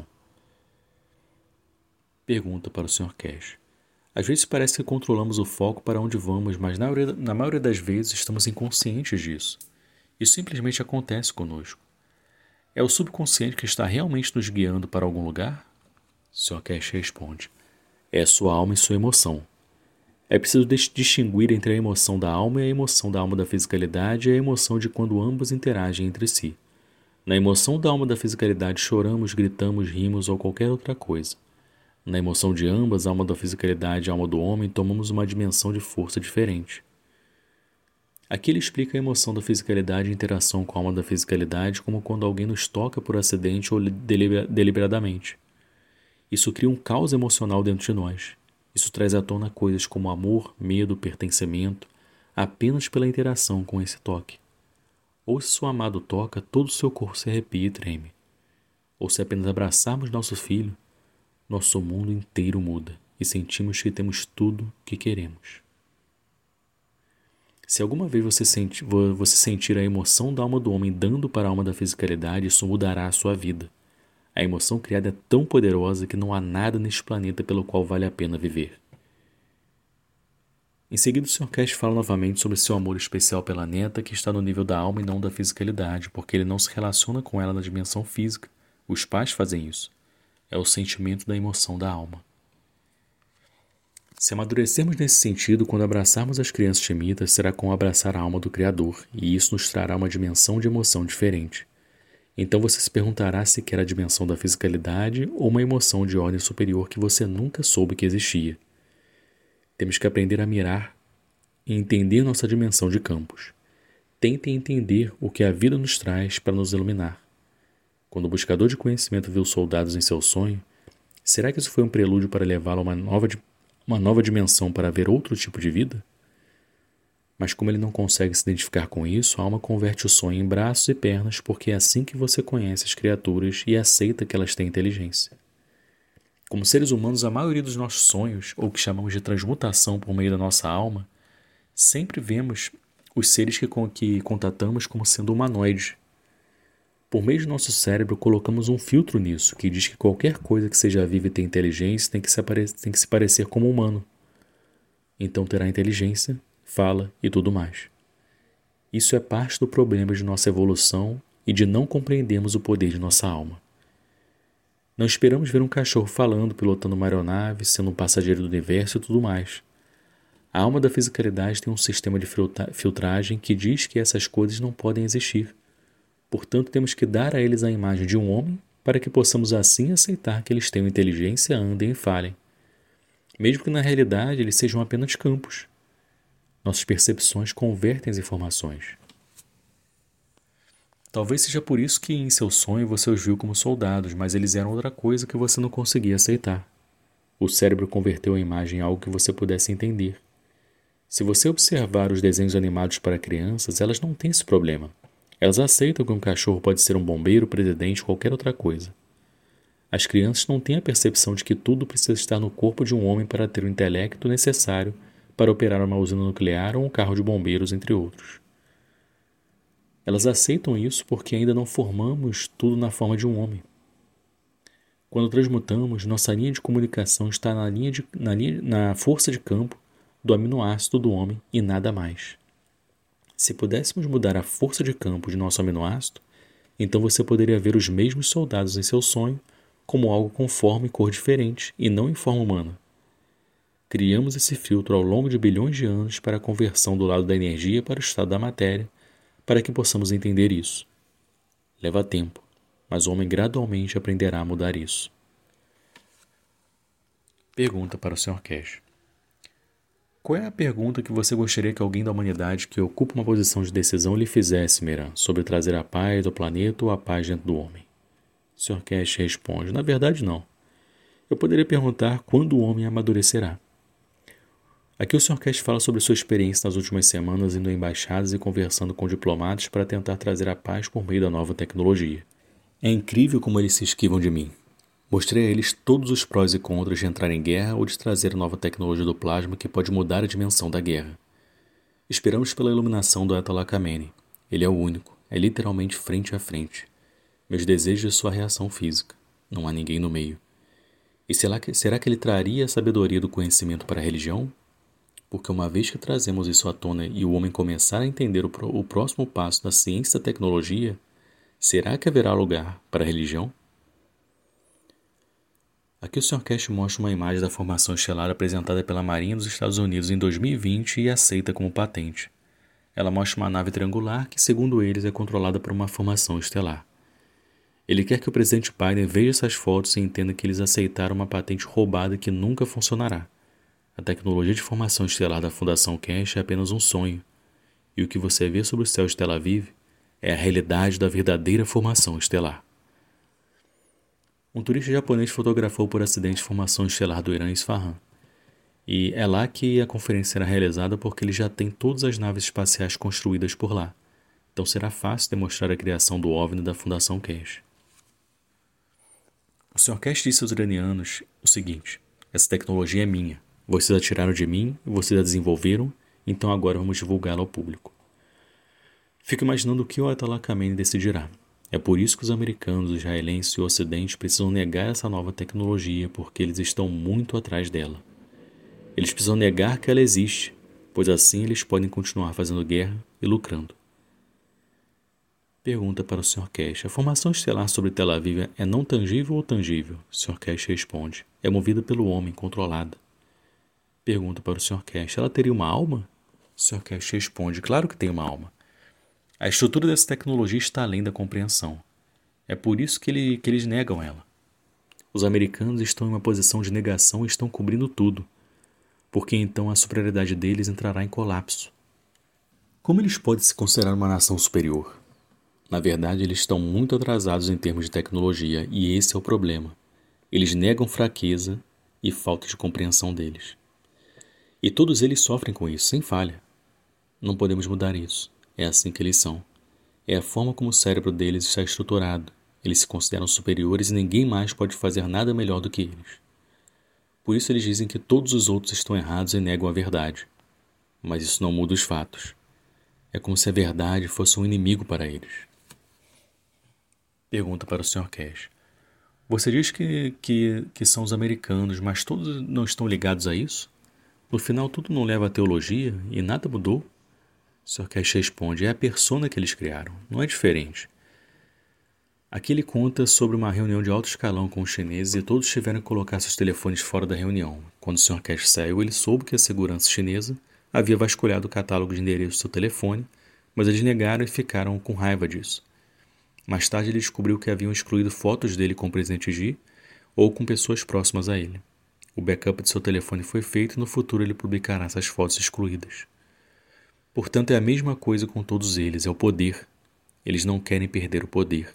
Pergunta para o Sr. Cash. Às vezes parece que controlamos o foco para onde vamos, mas na maioria das vezes estamos inconscientes disso. Isso simplesmente acontece conosco. É o subconsciente que está realmente nos guiando para algum lugar? O Sr. Cash responde. É sua alma e sua emoção. É preciso distinguir entre a emoção da alma e a emoção da alma da fisicalidade e a emoção de quando ambas interagem entre si. Na emoção da alma da fisicalidade choramos, gritamos, rimos ou qualquer outra coisa. Na emoção de ambas, a alma da fisicalidade e a alma do homem, tomamos uma dimensão de força diferente. Aqui ele explica a emoção da fisicalidade em interação com a alma da fisicalidade como quando alguém nos toca por acidente ou deliberadamente. Isso cria um caos emocional dentro de nós. Isso traz à tona coisas como amor, medo, pertencimento, apenas pela interação com esse toque. Ou se seu amado toca, todo o seu corpo se arrepia e treme. Ou se apenas abraçarmos nosso filho, nosso mundo inteiro muda e sentimos que temos tudo o que queremos. Se alguma vez você sentir a emoção da alma do homem dando para a alma da fisicalidade, isso mudará a sua vida. A emoção criada é tão poderosa que não há nada neste planeta pelo qual vale a pena viver. Em seguida, o Sr. Cash fala novamente sobre seu amor especial pela neta que está no nível da alma e não da fisicalidade, porque ele não se relaciona com ela na dimensão física. Os pais fazem isso. É o sentimento da emoção da alma. Se amadurecermos nesse sentido, quando abraçarmos as crianças timidas, será como abraçar a alma do Criador, e isso nos trará uma dimensão de emoção diferente. Então você se perguntará se quer a dimensão da fisicalidade ou uma emoção de ordem superior que você nunca soube que existia. Temos que aprender a mirar e entender nossa dimensão de campos. Tentem entender o que a vida nos traz para nos iluminar. Quando o buscador de conhecimento viu soldados em seu sonho, será que isso foi um prelúdio para levá-lo a uma nova dimensão para ver outro tipo de vida? Mas como ele não consegue se identificar com isso, a alma converte o sonho em braços e pernas porque é assim que você conhece as criaturas e aceita que elas têm inteligência. Como seres humanos, a maioria dos nossos sonhos, ou que chamamos de transmutação por meio da nossa alma, sempre vemos os seres que contatamos como sendo humanoides. Por meio de nosso cérebro, colocamos um filtro nisso, que diz que qualquer coisa que seja viva e tenha inteligência tem que se parecer como humano. Então terá inteligência, fala e tudo mais. Isso é parte do problema de nossa evolução e de não compreendermos o poder de nossa alma. Não esperamos ver um cachorro falando, pilotando uma aeronave, sendo um passageiro do universo e tudo mais. A alma da fisicalidade tem um sistema de filtragem que diz que essas coisas não podem existir. Portanto, temos que dar a eles a imagem de um homem para que possamos assim aceitar que eles tenham inteligência, andem e falem. Mesmo que na realidade eles sejam apenas campos. Nossas percepções convertem as informações. Talvez seja por isso que em seu sonho você os viu como soldados, mas eles eram outra coisa que você não conseguia aceitar. O cérebro converteu a imagem em algo que você pudesse entender. Se você observar os desenhos animados para crianças, elas não têm esse problema. Elas aceitam que um cachorro pode ser um bombeiro, presidente ou qualquer outra coisa. As crianças não têm a percepção de que tudo precisa estar no corpo de um homem para ter o intelecto necessário para operar uma usina nuclear ou um carro de bombeiros, entre outros. Elas aceitam isso porque ainda não formamos tudo na forma de um homem. Quando transmutamos, nossa linha de comunicação está na força de campo do aminoácido do homem e nada mais. Se pudéssemos mudar a força de campo de nosso aminoácido, então você poderia ver os mesmos soldados em seu sonho como algo com forma e cor diferente e não em forma humana. Criamos esse filtro ao longo de bilhões de anos para a conversão do lado da energia para o estado da matéria, para que possamos entender isso. Leva tempo, mas o homem gradualmente aprenderá a mudar isso. Pergunta para o Sr. Cash. Qual é a pergunta que você gostaria que alguém da humanidade que ocupa uma posição de decisão lhe fizesse, Meran, sobre trazer a paz ao planeta ou a paz dentro do homem? O Sr. Cash responde, na verdade não. Eu poderia perguntar quando o homem amadurecerá. Aqui o Sr. Cash fala sobre sua experiência nas últimas semanas indo a embaixadas e conversando com diplomatas para tentar trazer a paz por meio da nova tecnologia. É incrível como eles se esquivam de mim. Mostrei a eles todos os prós e contras de entrar em guerra ou de trazer a nova tecnologia do plasma que pode mudar a dimensão da guerra. Esperamos pela iluminação do Ayatollah Khamenei. Ele é o único, é literalmente frente a frente. Meus desejos e sua reação física. Não há ninguém no meio. E será que ele traria a sabedoria do conhecimento para a religião? Porque uma vez que trazemos isso à tona e o homem começar a entender o próximo passo da ciência e da tecnologia, será que haverá lugar para a religião? Aqui o Sr. Cash mostra uma imagem da formação estelar apresentada pela Marinha dos Estados Unidos em 2020 e aceita como patente. Ela mostra uma nave triangular que, segundo eles, é controlada por uma formação estelar. Ele quer que o presidente Biden veja essas fotos e entenda que eles aceitaram uma patente roubada que nunca funcionará. A tecnologia de formação estelar da Fundação Cash é apenas um sonho, e o que você vê sobre o céu de Tel Aviv é a realidade da verdadeira formação estelar. Um turista japonês fotografou por acidente a formação estelar do Irã em Isfahan. E é lá que a conferência será realizada porque ele já tem todas as naves espaciais construídas por lá. Então será fácil demonstrar a criação do OVNI da Fundação Cash. O Sr. Cash disse aos iranianos o seguinte: essa tecnologia é minha. Vocês a tiraram de mim, vocês a desenvolveram, então agora vamos divulgá-la ao público. Fico imaginando o que o Ayatollah Khamenei decidirá. É por isso que os americanos, os israelenses e o Ocidente precisam negar essa nova tecnologia porque eles estão muito atrás dela. Eles precisam negar que ela existe, pois assim eles podem continuar fazendo guerra e lucrando. Pergunta para o Sr. Cash: a formação estelar sobre Tel Aviv é não tangível ou tangível? O Sr. Cash responde: é movida pelo homem, controlada. Pergunta para o Sr. Cash: ela teria uma alma? O Sr. Cash responde: claro que tem uma alma. A estrutura dessa tecnologia está além da compreensão. É por isso que eles negam ela. Os americanos estão em uma posição de negação e estão cobrindo tudo, porque então a superioridade deles entrará em colapso. Como eles podem se considerar uma nação superior? Na verdade, eles estão muito atrasados em termos de tecnologia, e esse é o problema. Eles negam fraqueza e falta de compreensão deles. E todos eles sofrem com isso, sem falha. Não podemos mudar isso. É assim que eles são. É a forma como o cérebro deles está estruturado. Eles se consideram superiores e ninguém mais pode fazer nada melhor do que eles. Por isso eles dizem que todos os outros estão errados e negam a verdade. Mas isso não muda os fatos. É como se a verdade fosse um inimigo para eles. Pergunta para o Sr. Cash: você diz que são os americanos, mas todos não estão ligados a isso? No final tudo não leva à teologia e nada mudou? O Sr. Cash responde: é a persona que eles criaram, não é diferente. Aqui ele conta sobre uma reunião de alto escalão com os chineses e todos tiveram que colocar seus telefones fora da reunião. Quando o Sr. Cash saiu, ele soube que a segurança chinesa havia vasculhado o catálogo de endereços do seu telefone, mas eles negaram e ficaram com raiva disso. Mais tarde ele descobriu que haviam excluído fotos dele com o presidente Xi ou com pessoas próximas a ele. O backup de seu telefone foi feito e no futuro ele publicará essas fotos excluídas. Portanto, é a mesma coisa com todos eles, é o poder. Eles não querem perder o poder.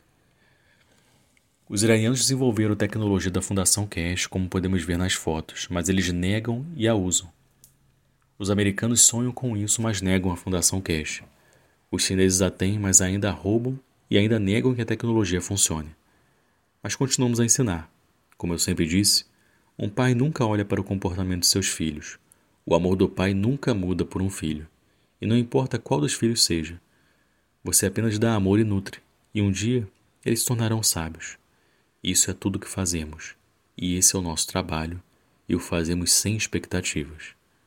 Os iranianos desenvolveram a tecnologia da Fundação Cash, como podemos ver nas fotos, mas eles negam e a usam. Os americanos sonham com isso, mas negam a Fundação Cash. Os chineses a têm, mas ainda a roubam e ainda negam que a tecnologia funcione. Mas continuamos a ensinar. Como eu sempre disse, um pai nunca olha para o comportamento de seus filhos. O amor do pai nunca muda por um filho. E não importa qual dos filhos seja. Você apenas dá amor e nutre. E um dia, eles se tornarão sábios. Isso é tudo o que fazemos. E esse é o nosso trabalho. E o fazemos sem expectativas.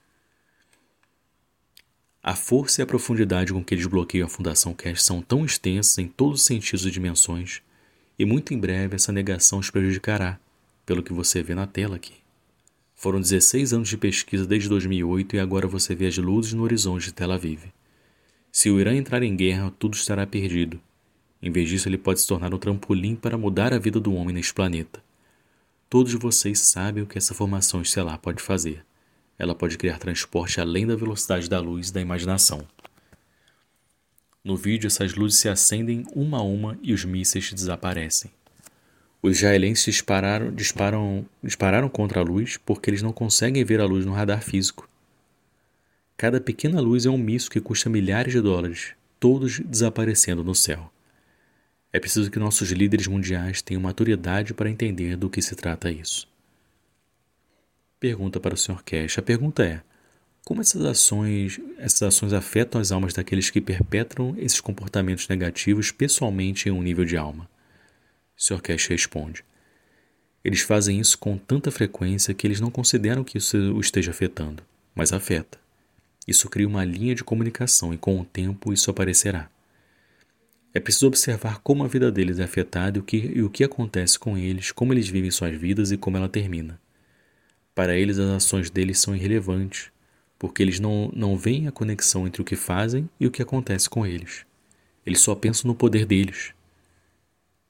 A força e a profundidade com que eles bloqueiam a Fundação Cash são tão extensas em todos os sentidos e dimensões, e muito em breve essa negação os prejudicará, pelo que você vê na tela aqui. Foram 16 anos de pesquisa desde 2008 e agora você vê as luzes no horizonte de Tel Aviv. Se o Irã entrar em guerra, tudo estará perdido. Em vez disso, ele pode se tornar um trampolim para mudar a vida do homem neste planeta. Todos vocês sabem o que essa formação estelar pode fazer. Ela pode criar transporte além da velocidade da luz e da imaginação. No vídeo, essas luzes se acendem uma a uma e os mísseis desaparecem. Os israelenses dispararam contra a luz porque eles não conseguem ver a luz no radar físico. Cada pequena luz é um míssil que custa milhares de dólares, todos desaparecendo no céu. É preciso que nossos líderes mundiais tenham maturidade para entender do que se trata isso. Pergunta para o Sr. Cash. A pergunta é: como essas ações afetam as almas daqueles que perpetram esses comportamentos negativos pessoalmente em um nível de alma? O Sr. Cash responde: eles fazem isso com tanta frequência que eles não consideram que isso o esteja afetando, mas afeta. Isso cria uma linha de comunicação e com o tempo isso aparecerá. É preciso observar como a vida deles é afetada e o que acontece com eles, como eles vivem suas vidas e como ela termina. Para eles, as ações deles são irrelevantes, porque eles não veem a conexão entre o que fazem e o que acontece com eles. Eles só pensam no poder deles.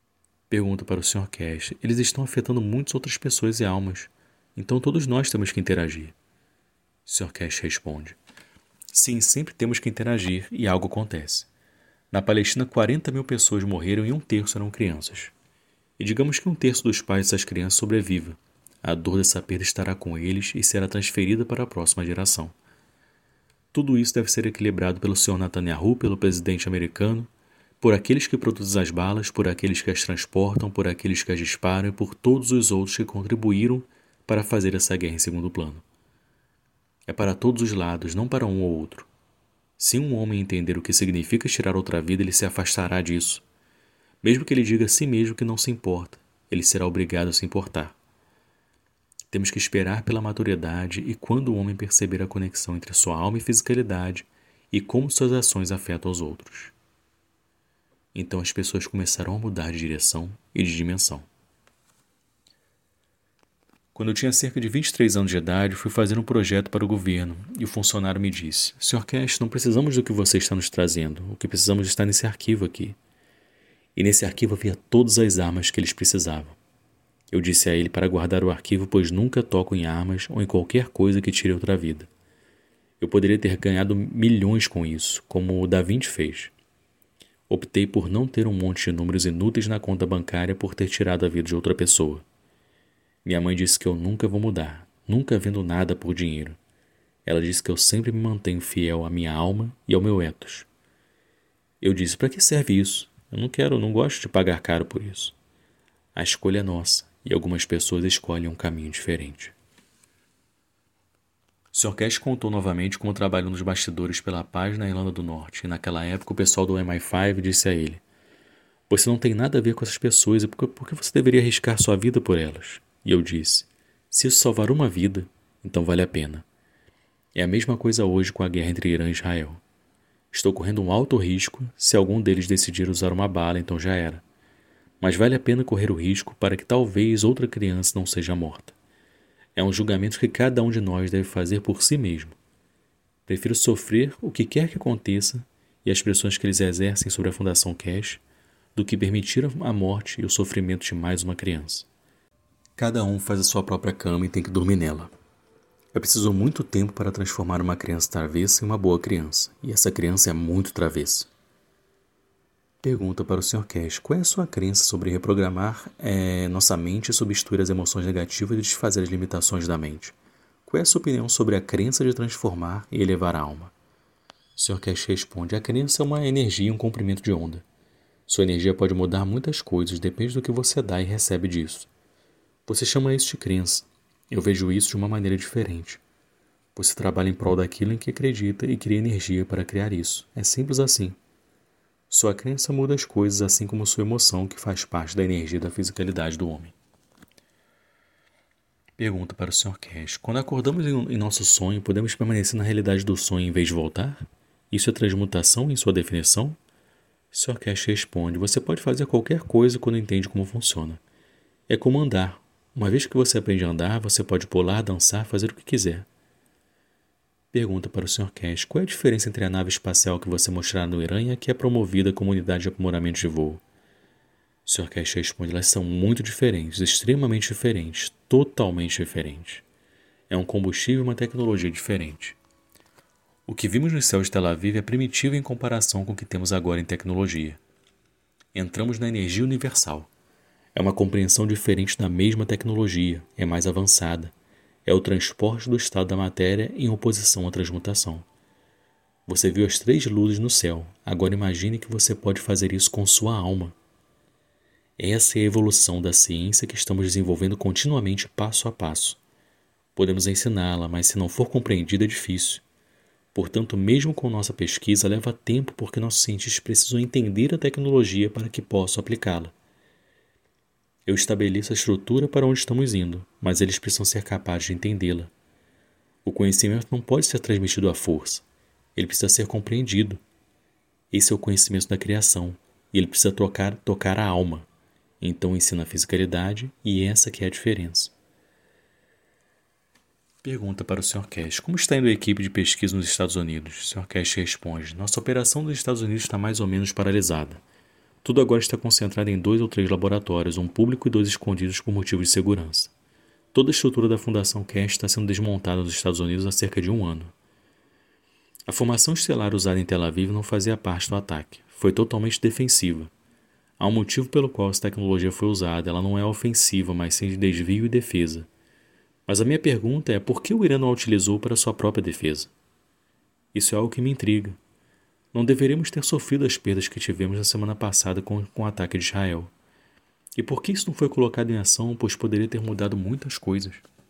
Pergunta para o Sr. Cash. Eles estão afetando muitas outras pessoas e almas. Então todos nós temos que interagir. Sr. Cash responde. Sim, sempre temos que interagir e algo acontece. Na Palestina, 40 mil pessoas morreram e 1/3 eram crianças. E digamos que 1/3 dos pais dessas crianças sobreviva. A dor dessa perda estará com eles e será transferida para a próxima geração. Tudo isso deve ser equilibrado pelo Sr. Netanyahu, pelo presidente americano, por aqueles que produzem as balas, por aqueles que as transportam, por aqueles que as disparam e por todos os outros que contribuíram para fazer essa guerra em segundo plano. É para todos os lados, não para um ou outro. Se um homem entender o que significa tirar outra vida, ele se afastará disso. Mesmo que ele diga a si mesmo que não se importa, ele será obrigado a se importar. Temos que esperar pela maturidade e quando o homem perceber a conexão entre sua alma e fisicalidade e como suas ações afetam os outros. Então as pessoas começarão a mudar de direção e de dimensão. Quando eu tinha cerca de 23 anos de idade, fui fazer um projeto para o governo e o funcionário me disse: Sr. Cash, não precisamos do que você está nos trazendo, o que precisamos está nesse arquivo aqui. E nesse arquivo havia todas as armas que eles precisavam. Eu disse a ele para guardar o arquivo, pois nunca toco em armas ou em qualquer coisa que tire outra vida. Eu poderia ter ganhado milhões com isso, como o Da Vinci fez. Optei por não ter um monte de números inúteis na conta bancária por ter tirado a vida de outra pessoa. Minha mãe disse que eu nunca vou mudar, nunca vendo nada por dinheiro. Ela disse que eu sempre me mantenho fiel à minha alma e ao meu ethos. Eu disse: para que serve isso? Eu não gosto de pagar caro por isso. A escolha é nossa, e algumas pessoas escolhem um caminho diferente. O Sr. Cash contou novamente como trabalhou nos bastidores pela paz na Irlanda do Norte, e naquela época o pessoal do MI5 disse a ele: você não tem nada a ver com essas pessoas, e por que você deveria arriscar sua vida por elas? E eu disse: se isso salvar uma vida, então vale a pena. É a mesma coisa hoje com a guerra entre Irã e Israel. Estou correndo um alto risco, se algum deles decidir usar uma bala, então já era. Mas vale a pena correr o risco para que talvez outra criança não seja morta. É um julgamento que cada um de nós deve fazer por si mesmo. Prefiro sofrer o que quer que aconteça e as pressões que eles exercem sobre a Fundação Cash do que permitir a morte e o sofrimento de mais uma criança. Cada um faz a sua própria cama e tem que dormir nela. Eu preciso muito tempo para transformar uma criança travessa em uma boa criança, e essa criança é muito travessa. Pergunta para o Sr. Cash: qual é a sua crença sobre reprogramar nossa mente e substituir as emoções negativas e desfazer as limitações da mente? Qual é a sua opinião sobre a crença de transformar e elevar a alma? O Sr. Cash responde: a crença é uma energia e um comprimento de onda. Sua energia pode mudar muitas coisas, depende do que você dá e recebe disso. Você chama isso de crença. Eu vejo isso de uma maneira diferente. Você trabalha em prol daquilo em que acredita e cria energia para criar isso. É simples assim. Sua crença muda as coisas, assim como sua emoção, que faz parte da energia da fisicalidade do homem. Pergunta para o Sr. Cash: quando acordamos em nosso sonho, podemos permanecer na realidade do sonho em vez de voltar? Isso é transmutação em sua definição? O Sr. Cash responde: você pode fazer qualquer coisa quando entende como funciona. É como andar. Uma vez que você aprende a andar, você pode pular, dançar, fazer o que quiser. Pergunta para o Sr. Cash: qual é a diferença entre a nave espacial que você mostrará no Irã e a que é promovida como unidade de aprimoramento de voo? O Sr. Cash responde: elas são muito diferentes, extremamente diferentes, totalmente diferentes. É um combustível e uma tecnologia diferente. O que vimos nos céus de Tel Aviv é primitivo em comparação com o que temos agora em tecnologia. Entramos na energia universal. É uma compreensão diferente da mesma tecnologia, é mais avançada. É o transporte do estado da matéria em oposição à transmutação. Você viu as 3 luzes no céu, agora imagine que você pode fazer isso com sua alma. Essa é a evolução da ciência que estamos desenvolvendo continuamente passo a passo. Podemos ensiná-la, mas se não for compreendida é difícil. Portanto, mesmo com nossa pesquisa, leva tempo porque nossos cientistas precisam entender a tecnologia para que possam aplicá-la. Eu estabeleço a estrutura para onde estamos indo, mas eles precisam ser capazes de entendê-la. O conhecimento não pode ser transmitido à força. Ele precisa ser compreendido. Esse é o conhecimento da criação, e ele precisa tocar a alma. Então ensina a fisicalidade, e essa que é a diferença. Pergunta para o Sr. Cash: como está indo a equipe de pesquisa nos Estados Unidos? O Sr. Cash responde: nossa operação dos Estados Unidos está mais ou menos paralisada. Tudo agora está concentrado em 2 ou 3 laboratórios, um público e 2 escondidos por motivos de segurança. Toda a estrutura da Fundação Cash está sendo desmontada nos Estados Unidos há cerca de 1 ano. A formação estelar usada em Tel Aviv não fazia parte do ataque. Foi totalmente defensiva. Há um motivo pelo qual essa tecnologia foi usada. Ela não é ofensiva, mas sim de desvio e defesa. Mas a minha pergunta é por que o Irã não a utilizou para sua própria defesa? Isso é algo que me intriga. Não deveríamos ter sofrido as perdas que tivemos na semana passada com o ataque de Israel. E por que isso não foi colocado em ação, pois poderia ter mudado muitas coisas?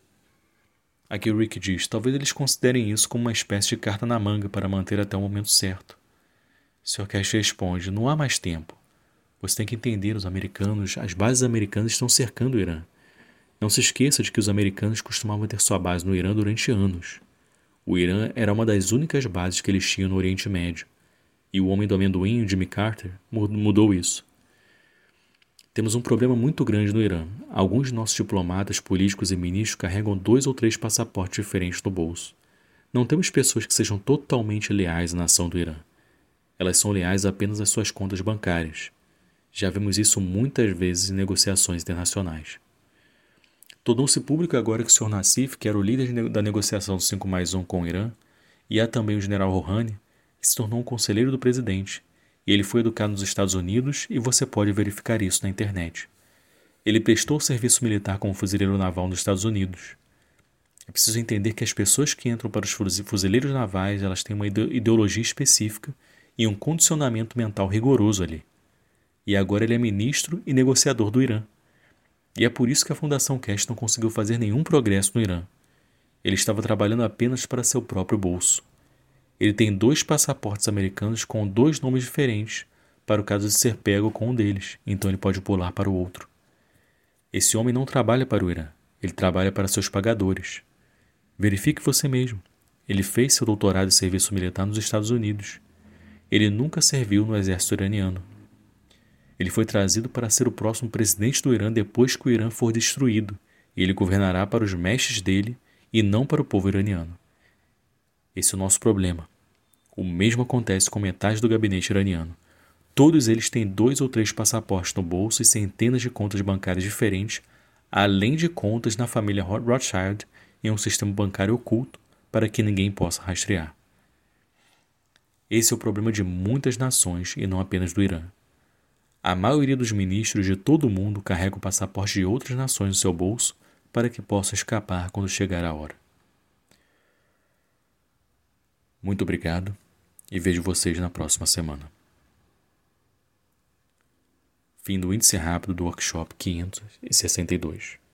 Aqui o Rick diz, talvez eles considerem isso como uma espécie de carta na manga para manter até o momento certo. Sr. Cash responde, não há mais tempo. Você tem que entender, os americanos, as bases americanas estão cercando o Irã. Não se esqueça de que os americanos costumavam ter sua base no Irã durante anos. O Irã era uma das únicas bases que eles tinham no Oriente Médio. E o homem do amendoim, Jimmy Carter, mudou isso. Temos um problema muito grande no Irã. Alguns de nossos diplomatas, políticos e ministros carregam 2 ou 3 passaportes diferentes no bolso. Não temos pessoas que sejam totalmente leais à nação do Irã. Elas são leais apenas às suas contas bancárias. Já vimos isso muitas vezes em negociações internacionais. Tornou-se público agora que o Sr. Nassif, que era o líder da negociação do 5+1 com o Irã, e há também o general Rouhani, que se tornou um conselheiro do presidente, e ele foi educado nos Estados Unidos e você pode verificar isso na internet. Ele prestou serviço militar como fuzileiro naval nos Estados Unidos. É preciso entender que as pessoas que entram para os fuzileiros navais elas têm uma ideologia específica e um condicionamento mental rigoroso ali. E agora ele é ministro e negociador do Irã. E é por isso que a Fundação Cash não conseguiu fazer nenhum progresso no Irã. Ele estava trabalhando apenas para seu próprio bolso. Ele tem 2 passaportes americanos com 2 nomes diferentes para o caso de ser pego com um deles, então ele pode pular para o outro. Esse homem não trabalha para o Irã, ele trabalha para seus pagadores. Verifique você mesmo. Ele fez seu doutorado e serviço militar nos Estados Unidos. Ele nunca serviu no exército iraniano. Ele foi trazido para ser o próximo presidente do Irã depois que o Irã for destruído, e ele governará para os mestres dele e não para o povo iraniano. Esse é o nosso problema. O mesmo acontece com metade do gabinete iraniano. Todos eles têm 2 ou 3 passaportes no bolso e centenas de contas bancárias diferentes, além de contas na família Rothschild em um sistema bancário oculto para que ninguém possa rastrear. Esse é o problema de muitas nações e não apenas do Irã. A maioria dos ministros de todo o mundo carrega o passaporte de outras nações no seu bolso para que possa escapar quando chegar a hora. Muito obrigado e vejo vocês na próxima semana. Fim do índice rápido do workshop 562.